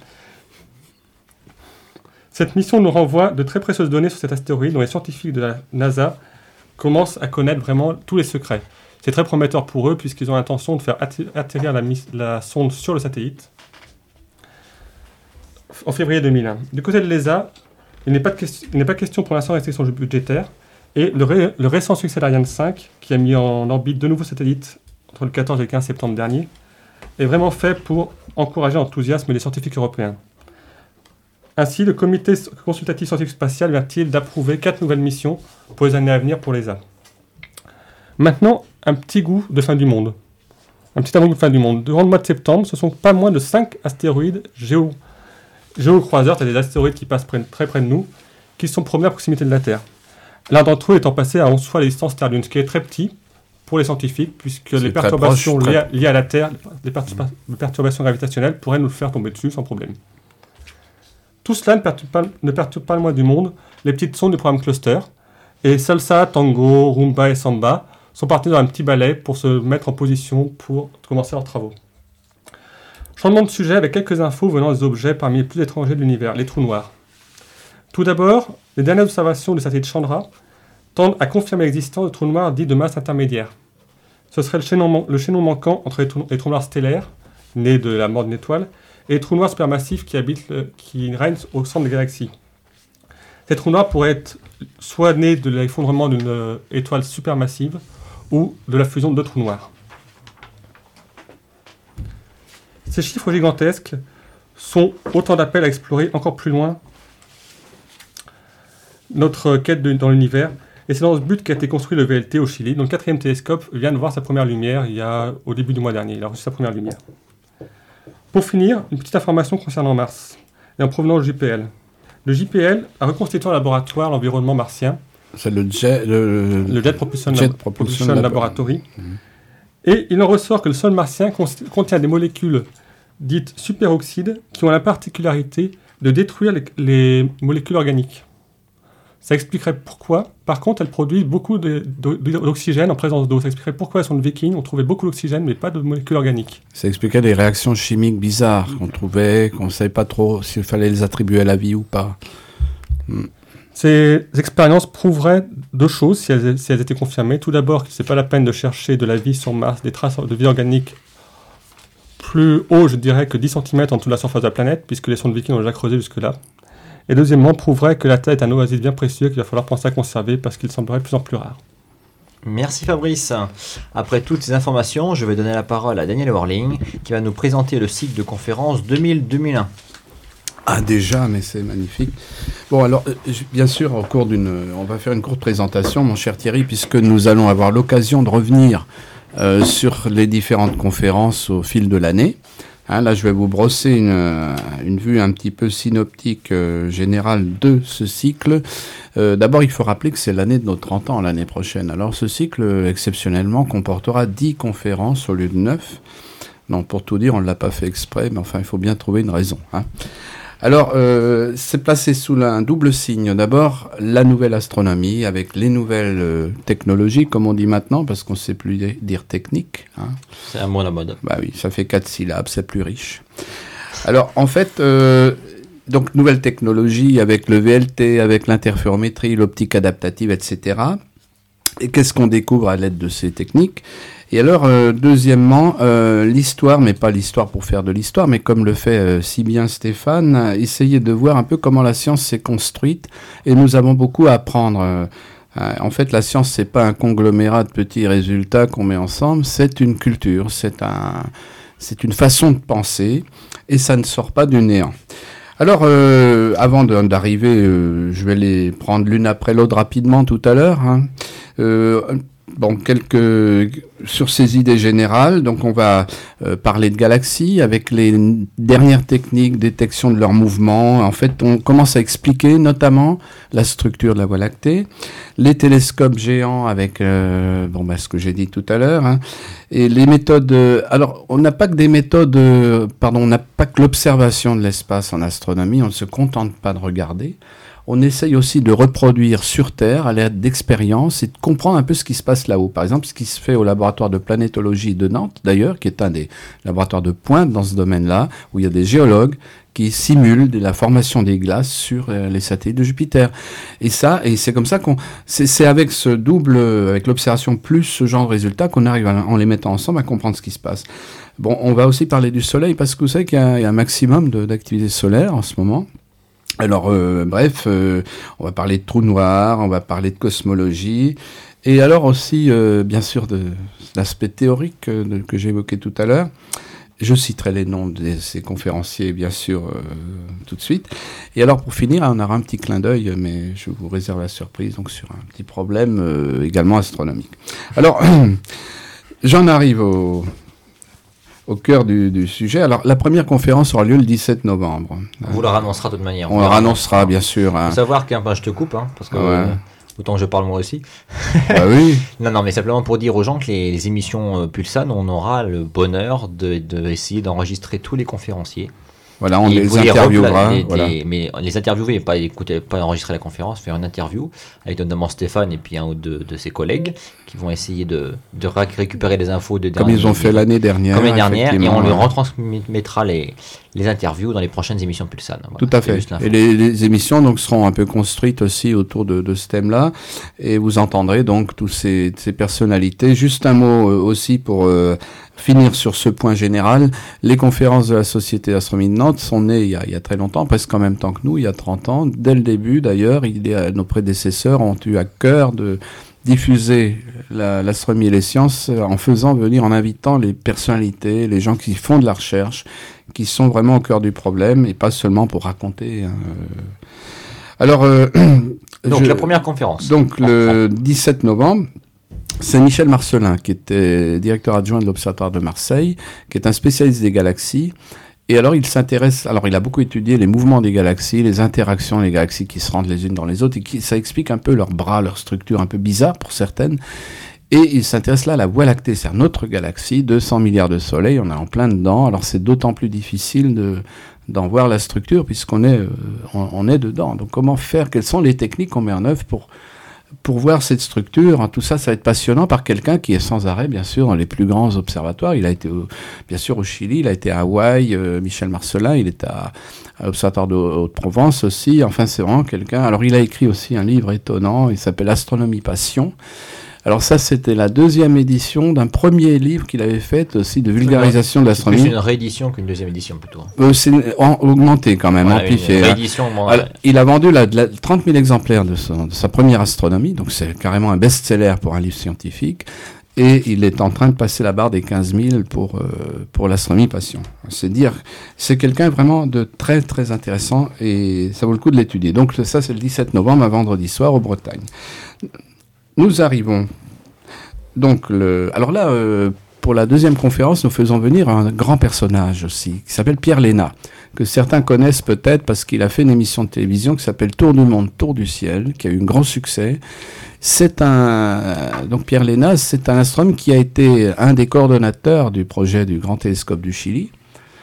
Cette mission nous renvoie de très précieuses données sur cet astéroïde dont les scientifiques de la NASA commencent à connaître vraiment tous les secrets. C'est très prometteur pour eux puisqu'ils ont l'intention de faire atti- atterrir la, mis- la sonde sur le satellite en février deux mille un. Du côté de l'E S A, il n'est pas, de question- il n'est pas question pour l'instant de restriction budgétaire et le, ré- le récent succès d'Ariane cinq, qui a mis en orbite de nouveaux satellites entre le quatorze et le quinze septembre dernier, est vraiment fait pour encourager l'enthousiasme des scientifiques européens. Ainsi, le comité consultatif scientifique spatial vient-il d'approuver quatre nouvelles missions pour les années à venir pour l'E S A. Maintenant, un petit goût de fin du monde. Un petit avant-goût de fin du monde. Durant le mois de septembre, ce sont pas moins de cinq astéroïdes géo, géocroiseurs, c'est-à-dire des astéroïdes qui passent près- très près de nous, qui sont promenés à proximité de la Terre. L'un d'entre eux étant passé à onze fois la distance Terre-Lune, ce qui est très petit pour les scientifiques, puisque C'est les très perturbations proche, très- liées, à, liées à la Terre, les perturba- les perturbations gravitationnelles pourraient nous le faire tomber dessus sans problème. Tout cela ne perturbe pas, ne perturbe pas le moins du monde, les petites sondes du programme Cluster, et Salsa, Tango, Rumba et Samba sont partis dans un petit balai pour se mettre en position pour commencer leurs travaux. Changement de sujet avec quelques infos venant des objets parmi les plus étrangers de l'univers, les trous noirs. Tout d'abord, les dernières observations du satellite Chandra tendent à confirmer l'existence de trous noirs dits de masse intermédiaire. Ce serait le chaînon, man- le chaînon manquant entre les trous, les trous noirs stellaires, nés de la mort d'une étoile, et les trous noirs supermassifs qui, habitent le- qui règnent au centre des galaxies. Ces trous noirs pourraient être soit nés de l'effondrement d'une euh, étoile supermassive ou de la fusion de deux trous noirs. Ces chiffres gigantesques sont autant d'appels à explorer encore plus loin notre quête de- dans l'univers, et c'est dans ce but qu'a été construit le V L T au Chili, dont le quatrième télescope vient de voir sa première lumière il y a, au début du mois dernier. Il a reçu sa première lumière. Pour finir, une petite information concernant Mars, et en provenant du J P L. Le J P L a reconstitué en laboratoire l'environnement martien, C'est le jet. Le, le Jet Propulsion, Jet Lab- Propulsion Propulsion Lab- Laboratory, Mhm. et il en ressort que le sol martien cons- contient des molécules dites superoxydes qui ont la particularité de détruire les, les molécules organiques. Ça expliquerait pourquoi, par contre, elle produit beaucoup de, de, d'oxygène en présence d'eau. Ça expliquerait pourquoi, sur le Viking, on trouvait beaucoup d'oxygène, mais pas de molécules organiques. Ça expliquait des réactions chimiques bizarres qu'on trouvait, qu'on ne savait pas trop s'il fallait les attribuer à la vie ou pas. Hmm. Ces expériences prouveraient deux choses, si elles, si elles étaient confirmées. Tout d'abord, que ce n'est pas la peine de chercher de la vie sur Mars, des traces de vie organique plus haut, je dirais, que dix centimètres en dessous de la surface de la planète, puisque les sondes Viking ont déjà creusé jusque-là. Et deuxièmement, prouverait que la Terre est un oasis bien précieux qu'il va falloir penser à conserver parce qu'il semblerait de plus en plus rare. Merci Fabrice. Après toutes ces informations, je vais donner la parole à Daniel Worling qui va nous présenter le cycle de conférence deux mille deux mille un. Ah déjà, mais c'est magnifique. Bon alors, euh, bien sûr, au cours d'une, on va faire une courte présentation, mon cher Thierry, puisque nous allons avoir l'occasion de revenir euh, sur les différentes conférences au fil de l'année. Hein, là, je vais vous brosser une, une vue un petit peu synoptique euh, générale de ce cycle. Euh, d'abord, il faut rappeler que c'est l'année de nos trente ans, l'année prochaine. Alors, ce cycle, exceptionnellement, comportera dix conférences au lieu de neuf. Non, pour tout dire, on ne l'a pas fait exprès, mais enfin, il faut bien trouver une raison. Hein. Alors, euh, c'est placé sous un double signe. D'abord, la nouvelle astronomie, avec les nouvelles euh, technologies, comme on dit maintenant, parce qu'on ne sait plus dire technique. Hein. C'est un mot à la mode. Bah oui, ça fait quatre syllabes, c'est plus riche. Alors, en fait, euh, donc, nouvelle technologie avec le V L T, avec l'interférométrie, l'optique adaptative, et cetera. Et qu'est-ce qu'on découvre à l'aide de ces techniques ? Et alors, euh, deuxièmement, euh, l'histoire, mais pas l'histoire pour faire de l'histoire, mais comme le fait euh, si bien Stéphane, euh, essayer de voir un peu comment la science s'est construite, et nous avons beaucoup à apprendre. Euh, euh, en fait, la science, c'est pas un conglomérat de petits résultats qu'on met ensemble, c'est une culture, c'est un, c'est une façon de penser, et ça ne sort pas du néant. Alors, euh, avant de, d'arriver, euh, je vais les prendre l'une après l'autre rapidement tout à l'heure, hein. Euh, Bon, quelques sur ces idées générales. Donc, on va euh, parler de galaxies avec les dernières techniques de détection de leurs mouvements. En fait, on commence à expliquer notamment la structure de la Voie lactée, les télescopes géants avec euh, bon, bah, ce que j'ai dit tout à l'heure, hein, et les méthodes. Euh, alors, on n'a pas que des méthodes. Euh, pardon, on n'a pas que l'observation de l'espace en astronomie. On ne se contente pas de regarder. On essaye aussi de reproduire sur Terre à l'aide d'expériences et de comprendre un peu ce qui se passe là-haut. Par exemple, ce qui se fait au laboratoire de planétologie de Nantes, d'ailleurs, qui est un des laboratoires de pointe dans ce domaine-là, où il y a des géologues qui simulent la formation des glaces sur euh, les satellites de Jupiter. Et ça, et c'est comme ça qu'on, c'est, c'est avec ce double, avec l'observation plus ce genre de résultats qu'on arrive, à, en les mettant ensemble, à comprendre ce qui se passe. Bon, on va aussi parler du Soleil, parce que vous savez qu'il y a, il y a un maximum de, d'activité solaire en ce moment. Alors, euh, bref, euh, on va parler de trous noirs, on va parler de cosmologie, et alors aussi, euh, bien sûr, de, de l'aspect théorique euh, de, que j'ai évoqué tout à l'heure. Je citerai les noms de ces conférenciers, bien sûr, euh, tout de suite. Et alors, pour finir, on aura un petit clin d'œil, mais je vous réserve la surprise, donc sur un petit problème euh, également astronomique. Alors, j'en arrive au... au cœur du, du sujet. Alors, la première conférence aura lieu le dix-sept novembre. On vous la annoncera de toute manière. On, on la annoncera, bien sûr. Il faut savoir qu'un ben, je te coupe, hein, parce que ouais. euh, autant que je parle moi aussi. Bah oui. non, non, mais simplement pour dire aux gens que les, les émissions euh, Pulsar, on aura le bonheur de, de essayer d'enregistrer tous les conférenciers. Voilà, on les interviewera. Les, voilà. les, mais les interviewer, pas écouter, pas enregistrer la conférence, faire une interview avec notamment Stéphane et puis un ou deux de ses collègues qui vont essayer de, de récupérer les infos de comme ils ont fait l'année dernière. Comme l'année dernière, et on leur retransmettra les, les interviews dans les prochaines émissions de Pulsar. Voilà, tout à fait. Et les, les émissions donc seront un peu construites aussi autour de, de ce thème-là, et vous entendrez donc toutes ces, ces personnalités. Juste un mot euh, aussi pour euh, finir sur ce point général. Les conférences de la Société d'astronomie de Nantes sont nées il y, a, il y a très longtemps, presque en même temps que nous, il y a trente ans. Dès le début, d'ailleurs, il y a, nos prédécesseurs ont eu à cœur de diffuser la, l'astronomie et les sciences en faisant venir, en invitant les personnalités, les gens qui font de la recherche, qui sont vraiment au cœur du problème, et pas seulement pour raconter. Hein. Alors, euh, donc je, la première conférence. Donc le dix-sept novembre. C'est Michel Marcelin, qui était directeur adjoint de l'Observatoire de Marseille, qui est un spécialiste des galaxies. Et alors, il s'intéresse... Alors, il a beaucoup étudié les mouvements des galaxies, les interactions des galaxies qui se rendent les unes dans les autres, et qui, ça explique un peu leurs bras, leur structure un peu bizarre pour certaines. Et il s'intéresse là à la Voie lactée, c'est notre galaxie, deux cents milliards de soleils, on est en plein dedans. Alors c'est d'autant plus difficile de, d'en voir la structure puisqu'on est, euh, on, on est dedans. Donc comment faire, quelles sont les techniques qu'on met en œuvre pour, pour voir cette structure? Tout ça, ça va être passionnant par quelqu'un qui est sans arrêt, bien sûr, dans les plus grands observatoires. Il a été, au, bien sûr, au Chili, il a été à Hawaï, euh, Michel Marcelin, il est à, à l'Observatoire de Haute-Provence aussi. Enfin, c'est vraiment quelqu'un. Alors, il a écrit aussi un livre étonnant, il s'appelle Astronomie Passion. Alors ça, c'était la deuxième édition d'un premier livre qu'il avait fait aussi de vulgarisation de l'astronomie. C'est plus une réédition qu'une deuxième édition plutôt. Euh, c'est en, augmenté quand même, voilà, amplifié. Une réédition, hein. Alors, il a vendu la, la, trente mille exemplaires de, son, de sa première astronomie, donc c'est carrément un best-seller pour un livre scientifique. Et il est en train de passer la barre des quinze mille pour, euh, pour l'astronomie passion. C'est dire, c'est quelqu'un vraiment de très très intéressant et ça vaut le coup de l'étudier. Donc ça, c'est le dix-sept novembre, un vendredi soir, au Bretagne. Nous arrivons. Donc, le... alors là, euh, pour la deuxième conférence, nous faisons venir un grand personnage aussi, qui s'appelle Pierre Léna, que certains connaissent peut-être parce qu'il a fait une émission de télévision qui s'appelle Tour du monde, Tour du ciel, qui a eu un grand succès. C'est un, donc Pierre Léna, c'est un astronome qui a été un des coordonnateurs du projet du Grand Télescope du Chili.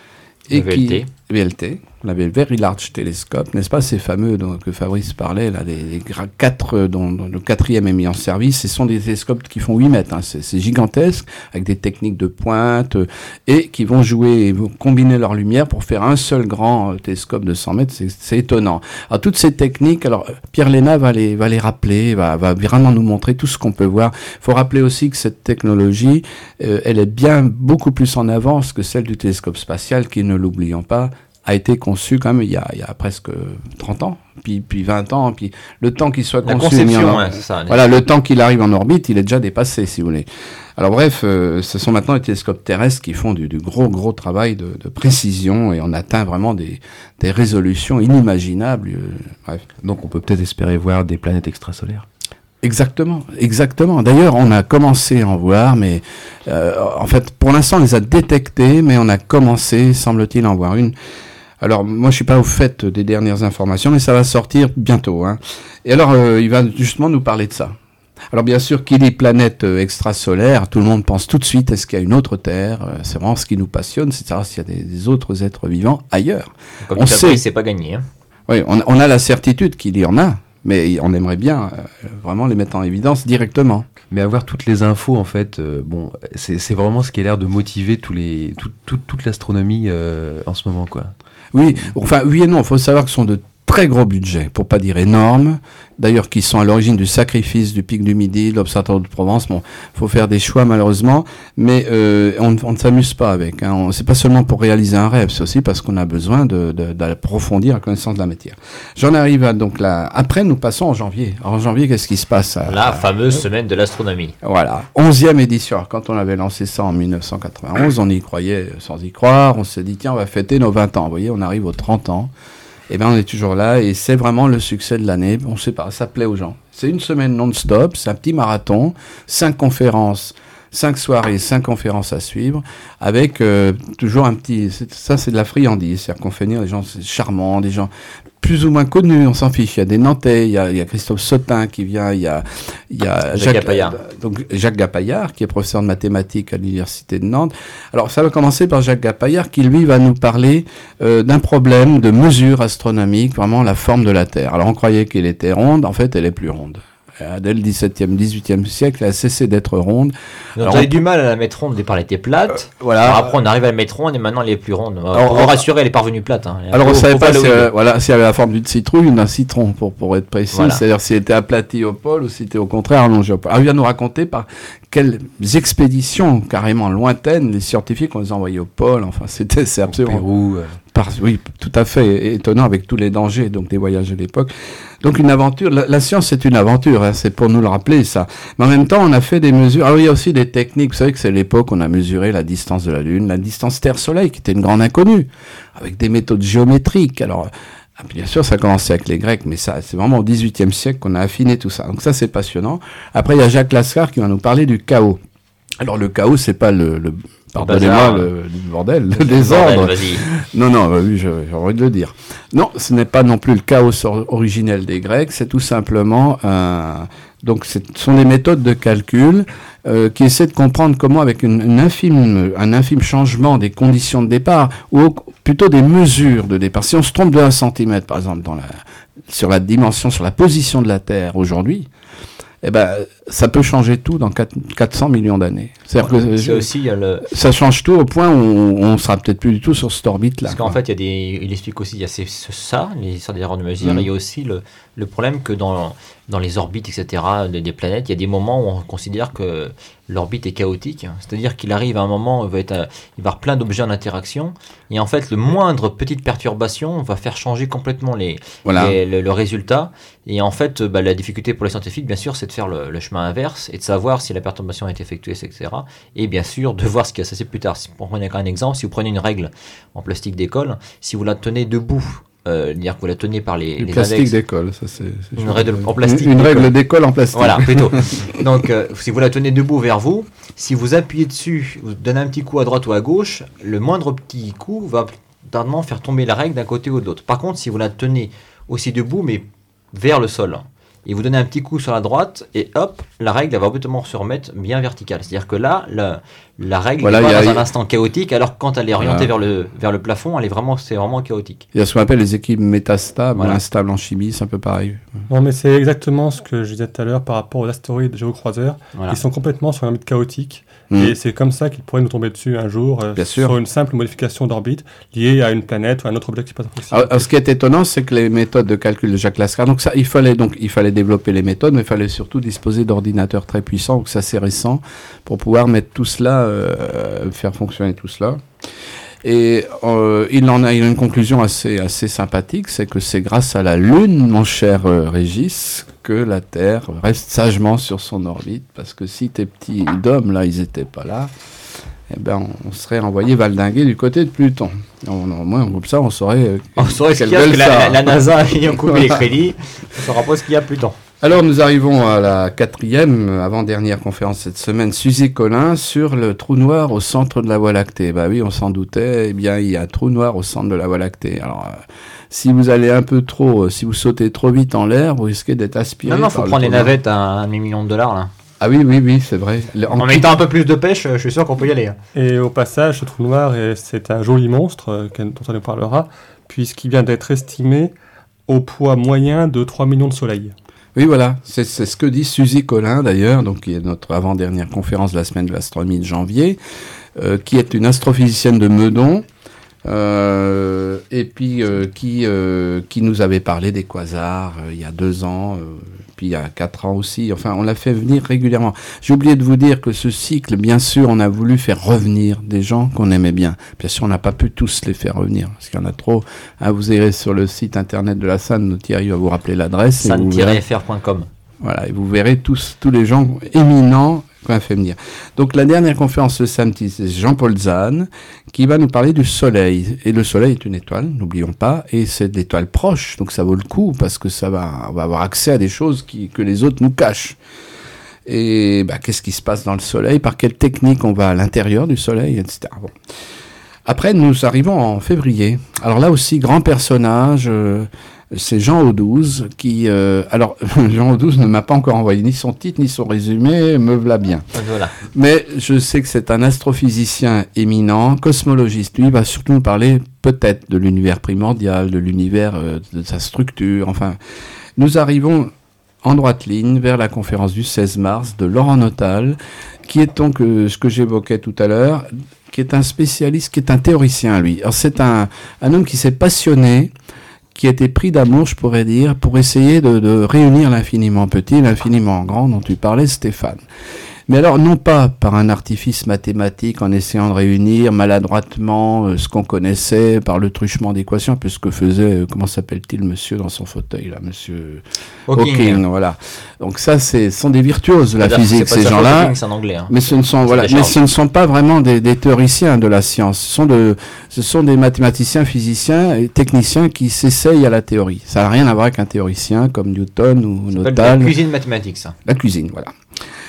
Et V L T. Qui, V L T, la Very Large Telescope, n'est-ce pas, ces fameux dont que Fabrice parlait, là, les, les quatre, dont, dont le quatrième est mis en service, ce sont des télescopes qui font huit mètres, hein, c'est, c'est gigantesque, avec des techniques de pointe, euh, et qui vont jouer, et vont combiner leur lumière pour faire un seul grand euh, télescope de cent mètres, c'est, c'est étonnant. Alors toutes ces techniques, alors Pierre Léna va les, va les rappeler, va, va vraiment nous montrer tout ce qu'on peut voir. Il faut rappeler aussi que cette technologie, euh, elle est bien beaucoup plus en avance que celle du télescope spatial, qui, ne l'oublions pas, a été conçu quand même il y a, il y a presque trente ans, puis, puis vingt ans, puis le temps qu'il soit La conçu... conception, en... ouais, c'est ça. Voilà, le temps qu'il arrive en orbite, il est déjà dépassé, si vous voulez. Alors bref, euh, ce sont maintenant les télescopes terrestres qui font du, du gros, gros travail de, de précision, et on atteint vraiment des, des résolutions inimaginables. Euh, bref. Donc on peut peut-être espérer voir des planètes extrasolaires. Exactement, exactement. D'ailleurs, on a commencé à en voir, mais euh, en fait, pour l'instant, on les a détectés, mais on a commencé, semble-t-il, à en voir une. Alors, moi, je suis pas au fait des dernières informations, mais ça va sortir bientôt. Hein. Et alors, euh, il va justement nous parler de ça. Alors, bien sûr, qui dit planète euh, extrasolaire, tout le monde pense tout de suite, est-ce qu'il y a une autre Terre? euh, C'est vraiment ce qui nous passionne, c'est de savoir s'il y a des, des autres êtres vivants ailleurs. Comme on tu sait, c'est pas gagné. Hein. Oui, on, on a la certitude qu'il y en a, mais on aimerait bien euh, vraiment les mettre en évidence directement. Mais avoir toutes les infos, en fait, euh, bon, c'est, c'est vraiment ce qui a l'air de motiver tous les, tout, tout, toute l'astronomie euh, en ce moment, quoi. Oui, enfin, oui et non, il faut savoir que ce sont de très gros budgets, pour pas dire énormes, d'ailleurs qui sont à l'origine du sacrifice du Pic du Midi, de l'Observatoire de Provence. Bon, faut faire des choix malheureusement, mais euh, on, on ne s'amuse pas avec. Hein. On, c'est pas seulement pour réaliser un rêve, c'est aussi parce qu'on a besoin de, de, d'approfondir la connaissance de la matière. J'en arrive à donc là. Après, nous passons en janvier. Alors, en janvier, qu'est-ce qui se passe à, La à, fameuse semaine de l'astronomie. Voilà, onzième édition. Alors, quand on avait lancé ça en dix-neuf cent quatre-vingt-onze, on y croyait sans y croire. On s'est dit tiens, on va fêter nos vingt ans. Vous voyez, on arrive aux trente ans. Eh bien, on est toujours là et c'est vraiment le succès de l'année. On ne sait pas, ça plaît aux gens. C'est une semaine non-stop, c'est un petit marathon, cinq conférences, cinq soirées, cinq conférences à suivre, avec euh, toujours un petit... C'est, ça, c'est de la friandise. C'est-à-dire qu'on fait venir des gens charmants, des gens plus ou moins connus, on s'en fiche. Il y a des Nantais, il y a, il y a Christophe Sautin qui vient, il y a, il y a Jacques Jacques Gapaillard. Euh, donc Jacques Gapaillard, qui est professeur de mathématiques à l'université de Nantes. Alors, ça va commencer par Jacques Gapaillard, qui lui va nous parler euh, d'un problème de mesure astronomique, vraiment la forme de la Terre. Alors, on croyait qu'elle était ronde, en fait, elle est plus ronde. Dès le dix-septième, dix-huitième siècle, elle a cessé d'être ronde. Donc, Alors, j'avais on... du mal à la mettre ronde, au départ elle était plate. Euh, voilà. Alors, après on arrive à la mettre ronde et maintenant elle est plus ronde. Alors, pour on... vous rassurer, elle est parvenue plate. Hein. Alors on ne savait pas si, le... euh, voilà, si elle avait la forme d'une citrouille ou d'un citron, pour, pour être précis. Voilà. C'est-à-dire si elle était aplatie au pôle ou si elle était au contraire allongée au pôle. Alors il vient nous raconter par quelles expéditions carrément lointaines les scientifiques ont les envoyés au pôle. Enfin, c'était, c'est absolument... Au Pérou, euh... Par, oui, tout à fait étonnant avec tous les dangers donc des voyages de l'époque. Donc une aventure, la, la science c'est une aventure, hein, c'est pour nous le rappeler ça. Mais en même temps on a fait des mesures, alors il y a aussi des techniques, vous savez que c'est l'époque où on a mesuré la distance de la Lune, la distance Terre-Soleil qui était une grande inconnue, avec des méthodes géométriques. Alors bien sûr ça a commencé avec les Grecs, mais ça c'est vraiment au dix-huitième siècle qu'on a affiné tout ça. Donc ça c'est passionnant. Après il y a Jacques Lascar qui va nous parler du chaos. Alors le chaos, c'est pas le, le Pardonnez-moi le, le bordel, le désordre. Non, non, bah oui, j'ai envie de le dire. Non, ce n'est pas non plus le chaos originel des Grecs, c'est tout simplement un... Donc, ce sont des méthodes de calcul euh, qui essaient de comprendre comment, avec une, une infime, un infime changement des conditions de départ, ou plutôt des mesures de départ. Si on se trompe de un centimètre, par exemple, dans la, sur la dimension, sur la position de la Terre aujourd'hui, eh ben, ça peut changer tout dans quatre cents millions d'années. C'est-à-dire ouais, que c'est aussi, le... ça change tout au point où on ne sera peut-être plus du tout sur cette orbite-là. Parce qu'en fait, il y a des, il explique aussi, il y a ces, ça, les histoires des erreurs de mesure, mmh. et il y a aussi le, le problème que dans, dans les orbites, et cetera, des, des planètes, il y a des moments où on considère que l'orbite est chaotique. C'est-à-dire qu'il arrive à un moment où il va, être, il va y avoir plein d'objets en interaction, et en fait, le moindre petite perturbation va faire changer complètement les, voilà. les, le, le résultat. Et en fait, bah, la difficulté pour les scientifiques, bien sûr, c'est de faire le, le chemin inverse et de savoir si la perturbation a été effectuée, et cetera. Et bien sûr, de voir ce qui va se passer plus tard. Si on prenait un exemple, si vous prenez une règle en plastique d'école, si vous la tenez debout, euh, dire que vous la tenez par les, les plastique index, d'école, ça c'est, c'est une règle en plastique. Une, une règle d'école en plastique. Voilà, plutôt. Donc, euh, si vous la tenez debout vers vous, si vous appuyez dessus, vous donnez un petit coup à droite ou à gauche, le moindre petit coup va tardement faire tomber la règle d'un côté ou de l'autre. Par contre, si vous la tenez aussi debout, mais vers le sol, et vous donnez un petit coup sur la droite, et hop, la règle elle va complètement se remettre bien verticale. C'est-à-dire que là, la, la règle voilà, n'est pas dans a, un instant chaotique, alors que quand elle est orientée voilà. vers, le, vers le plafond, elle est vraiment, c'est vraiment chaotique. Il y a ce qu'on appelle les équilibres métastables, voilà. instables en chimie, c'est un peu pareil. Non, mais c'est exactement ce que je disais tout à l'heure par rapport aux astéroïdes géocroiseurs. Voilà. Ils sont complètement sur un orbite chaotique, mmh. et c'est comme ça qu'ils pourraient nous tomber dessus un jour, euh, sur sûr. une simple modification d'orbite liée à une planète ou à un autre objet qui passe à proximité. Alors, alors, ce qui est étonnant, c'est que les méthodes de calcul de Jacques Lascar, donc ça, il fallait donc il fallait développer les méthodes, mais il fallait surtout disposer d'ordinateurs très puissants, donc c'est assez récent, pour pouvoir mettre tout cela, euh, faire fonctionner tout cela. Et euh, il en a, il a une conclusion assez, assez sympathique, c'est que c'est grâce à la Lune, mon cher euh, Régis, que la Terre reste sagement sur son orbite, parce que si tes petits dômes, là, ils n'étaient pas là, eh ben, on serait envoyé valdinguer du côté de Pluton. Au moins, comme ça, on saurait... Euh, on saurait ce qu'il y a, parce que la, la NASA ayant coupé les crédits, on ne saura pas ce qu'il y a Pluton. Alors, nous arrivons à la quatrième, avant-dernière conférence cette semaine, Suzy Collin, sur le trou noir au centre de la Voie lactée. Bah oui, on s'en doutait, eh bien, il y a un trou noir au centre de la Voie lactée. Alors, euh, si vous allez un peu trop, euh, si vous sautez trop vite en l'air, vous risquez d'être aspiré. Non, non, il faut prendre les navettes à un demi-million de dollars, là. Ah oui, oui, oui, c'est vrai. En, en mettant un peu plus de pêche, je suis sûr qu'on peut y aller. Et au passage, ce trou noir, c'est un joli monstre, euh, dont on nous parlera, puisqu'il vient d'être estimé au poids moyen de trois millions de soleils. Oui, voilà, c'est, c'est ce que dit Suzy Collin, d'ailleurs, donc, qui est notre avant-dernière conférence de la semaine de l'astronomie de janvier, euh, qui est une astrophysicienne de Meudon, euh, et puis euh, qui, euh, qui nous avait parlé des quasars euh, il y a deux ans, euh, puis il y a quatre ans aussi. Enfin, on l'a fait venir régulièrement. J'ai oublié de vous dire que ce cycle, bien sûr, on a voulu faire revenir des gens qu'on aimait bien. Bien sûr, on n'a pas pu tous les faire revenir, parce qu'il y en a trop. Hein, vous irez sur le site internet de la S A N, Thierry va vous rappeler l'adresse. S A N tiret F R point com. Voilà, et vous verrez tous, tous les gens éminents qu'on a fait venir. Donc la dernière conférence ce samedi, c'est Jean-Paul Zahn qui va nous parler du Soleil. Et le Soleil est une étoile, n'oublions pas, et c'est de l'étoile proche, donc ça vaut le coup parce que ça va, on va avoir accès à des choses qui, que les autres nous cachent. Et bah, qu'est-ce qui se passe dans le Soleil, par quelle technique on va à l'intérieur du Soleil, et cetera. Bon. Après, nous arrivons en février. Alors là aussi, grand personnage... Euh, c'est Jean Audouze qui... Euh, alors, Jean Audouze ne m'a pas encore envoyé ni son titre, ni son résumé, me voilà bien. Voilà. Mais je sais que c'est un astrophysicien éminent, cosmologiste. Lui, il va surtout nous parler peut-être de l'univers primordial, de l'univers, euh, de sa structure. Enfin, nous arrivons en droite ligne vers la conférence du seize mars de Laurent Notal, qui est donc euh, ce que j'évoquais tout à l'heure, qui est un spécialiste, qui est un théoricien, lui. Alors, c'est un, un homme qui s'est passionné, qui a été pris d'amour, je pourrais dire, pour essayer de, de réunir l'infiniment petit, l'infiniment grand dont tu parlais, Stéphane. Mais alors, non pas par un artifice mathématique en essayant de réunir maladroitement euh, ce qu'on connaissait, par le truchement d'équations, un peu ce que faisait, euh, comment s'appelle-t-il, monsieur dans son fauteuil, là, monsieur Hawking, Hawking voilà. Donc ça, c'est sont des virtuoses de la c'est physique, ces gens-là. Hawking, c'est en anglais, hein. Mais ce ne sont, voilà, mais ce ne sont pas vraiment des, des théoriciens de la science. Ce sont de, ce sont des mathématiciens, physiciens et techniciens qui s'essayent à la théorie. Ça n'a rien à voir avec un théoricien comme Newton ou Notal. La cuisine mathématique, ça. La cuisine, voilà.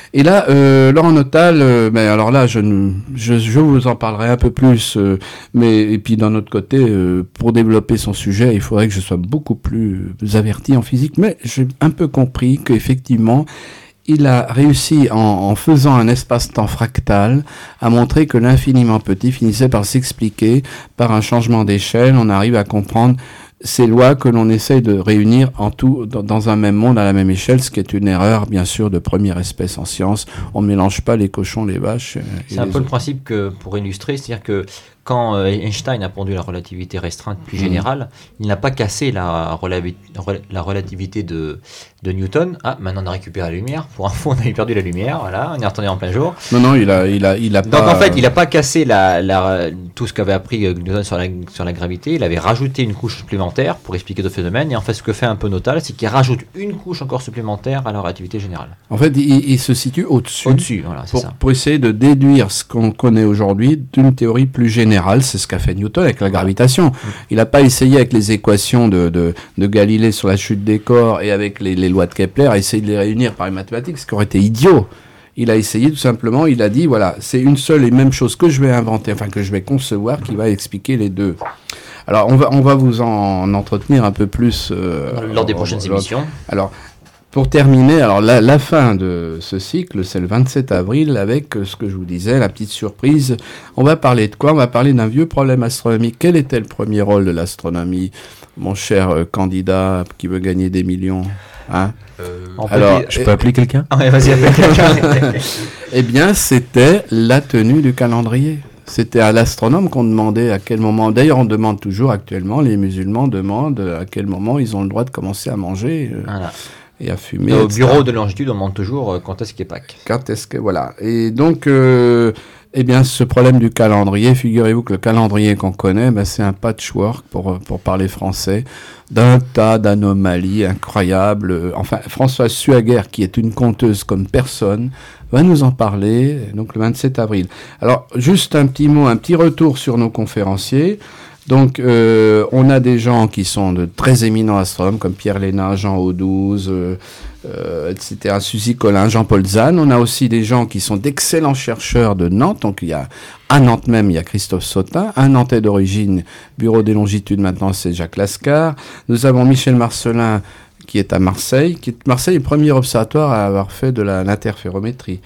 Et là, euh, Laurent Notal, euh, ben alors là, je, ne- je, je vous en parlerai un peu plus, euh, mais et puis d'un autre côté, euh, pour développer son sujet, il faudrait que je sois beaucoup plus averti en physique, mais j'ai un peu compris qu'effectivement, il a réussi, en, en faisant un espace-temps fractal, à montrer que l'infiniment petit finissait par s'expliquer par un changement d'échelle. On arrive à comprendre ces lois que l'on essaye de réunir en tout dans, dans un même monde à la même échelle, ce qui est une erreur, bien sûr, de première espèce en science. On ne mélange pas les cochons, les vaches. euh, et C'est un les peu le autres. principe que, pour illustrer, c'est-à-dire que quand euh, Einstein a pondu la relativité restreinte plus Mhm. générale, il n'a pas cassé la, relavi- rela- la relativité de, de Newton. Ah, maintenant on a récupéré la lumière. Pour info, on avait perdu la lumière. Voilà, on est retourné en plein jour. Non, non, il a, il a, il a Donc pas. en fait, il n'a pas cassé la, la- tout ce qu'avait appris euh, Newton sur la, sur la gravité. Il avait rajouté une couche supplémentaire pour expliquer d'autres phénomènes. Et en fait, ce que fait un peu Notal, c'est qu'il rajoute une couche encore supplémentaire à la relativité générale. En fait, il, il se situe au-dessus. Au-dessus, voilà, c'est Pour, ça. pour essayer de déduire ce qu'on connaît aujourd'hui d'une théorie plus générale. C'est ce qu'a fait Newton avec la gravitation. Il n'a pas essayé avec les équations de, de, de Galilée sur la chute des corps et avec les, les lois de Kepler, à essayer de les réunir par les mathématiques, ce qui aurait été idiot. Il a essayé tout simplement, il a dit, voilà, c'est une seule et même chose que je vais inventer, enfin que je vais concevoir, qui va expliquer les deux. Alors, on va, on va vous en entretenir un peu plus. euh, Lors des euh, prochaines lors- émissions. Alors, pour terminer, alors la, la fin de ce cycle, c'est le vingt-sept avril, avec euh, ce que je vous disais, la petite surprise. On va parler de quoi? On va parler d'un vieux problème astronomique. Quel était le premier rôle de l'astronomie, mon cher euh, candidat qui veut gagner des millions, hein? On peut Alors, dire- Je peux appeler quelqu'un? Ah ouais, vas-y, appelle quelqu'un. Eh bien, c'était la tenue du calendrier. C'était à l'astronome qu'on demandait à quel moment. D'ailleurs, on demande toujours actuellement, les musulmans demandent à quel moment ils ont le droit de commencer à manger euh, Voilà. et à fumer. Et au et cetera. bureau de longitude, on demande toujours euh, quand est-ce qu'est Pâques. Quand est-ce que voilà. Et donc, euh, eh bien, ce problème du calendrier, figurez-vous que le calendrier qu'on connaît, ben, c'est un patchwork pour pour parler français d'un tas d'anomalies incroyables. Euh, Enfin, Françoise Suaguer, qui est une conteuse comme personne, va nous en parler. Donc le vingt-sept avril. Alors, juste un petit mot, un petit retour sur nos conférenciers. Donc, euh, on a des gens qui sont de très éminents astronomes, comme Pierre Lénat, Jean Audouze, euh, euh, et cetera, Suzy Collin, Jean-Paul Zahn. On a aussi des gens qui sont d'excellents chercheurs de Nantes. Donc, il y a, à Nantes même, il y a Christophe Sautin, un Nantais d'origine, bureau des longitudes maintenant, c'est Jacques Lascar. Nous avons Michel Marcelin, qui est à Marseille, qui est Marseille est le premier observatoire à avoir fait de la- l'interférométrie.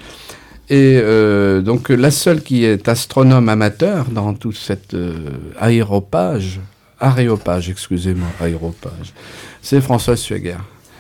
Et euh, donc la seule qui est astronome amateur dans tout cet euh, aéropage, aréopage, excusez-moi, aéropage, c'est Françoise Suaguer.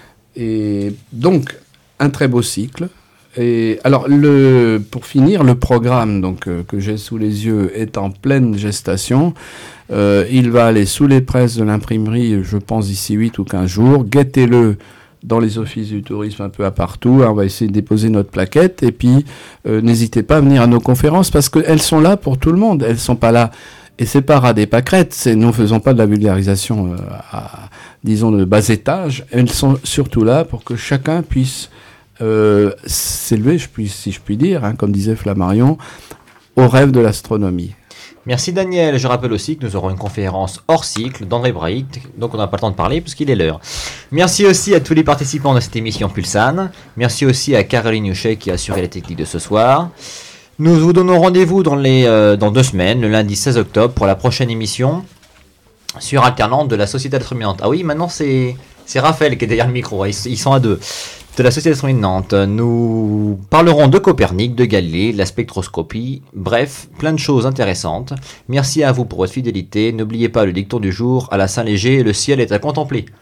Et donc un très beau cycle. Et alors le, pour finir, le programme donc euh, que j'ai sous les yeux est en pleine gestation. Euh, il va aller sous les presses de l'imprimerie, je pense d'ici huit ou quinze jours. Guettez-le dans les offices du tourisme un peu à partout. On va essayer de déposer notre plaquette. Et puis, euh, n'hésitez pas à venir à nos conférences parce qu'elles sont là pour tout le monde. Elles sont pas là. Et c'est pas ras des pâquerettes. C'est, nous ne faisons pas de la vulgarisation euh, à, disons, de bas étage. Elles sont surtout là pour que chacun puisse euh, s'élever, je puis, si je puis dire, hein, comme disait Flammarion, au rêve de l'astronomie. Merci Daniel. Je rappelle aussi que nous aurons une conférence hors cycle d'André Brahict, donc on n'a pas le temps de parler puisqu'il est l'heure. Merci aussi à tous les participants de cette émission Pulsane. Merci aussi à Caroline Huchet qui a assuré la technique de ce soir. Nous vous donnons rendez-vous dans, les, euh, dans deux semaines, le lundi seize octobre, pour la prochaine émission sur Alternante de la Société d'Astronomie de Nantes. Ah oui, maintenant c'est, c'est Raphaël qui est derrière le micro, ils, ils sont à deux. De la Société d'Astronomie de Nantes, nous parlerons de Copernic, de Galilée, de la spectroscopie, bref, plein de choses intéressantes. Merci à vous pour votre fidélité. N'oubliez pas le dicton du jour, à la Saint-Léger, le ciel est à contempler.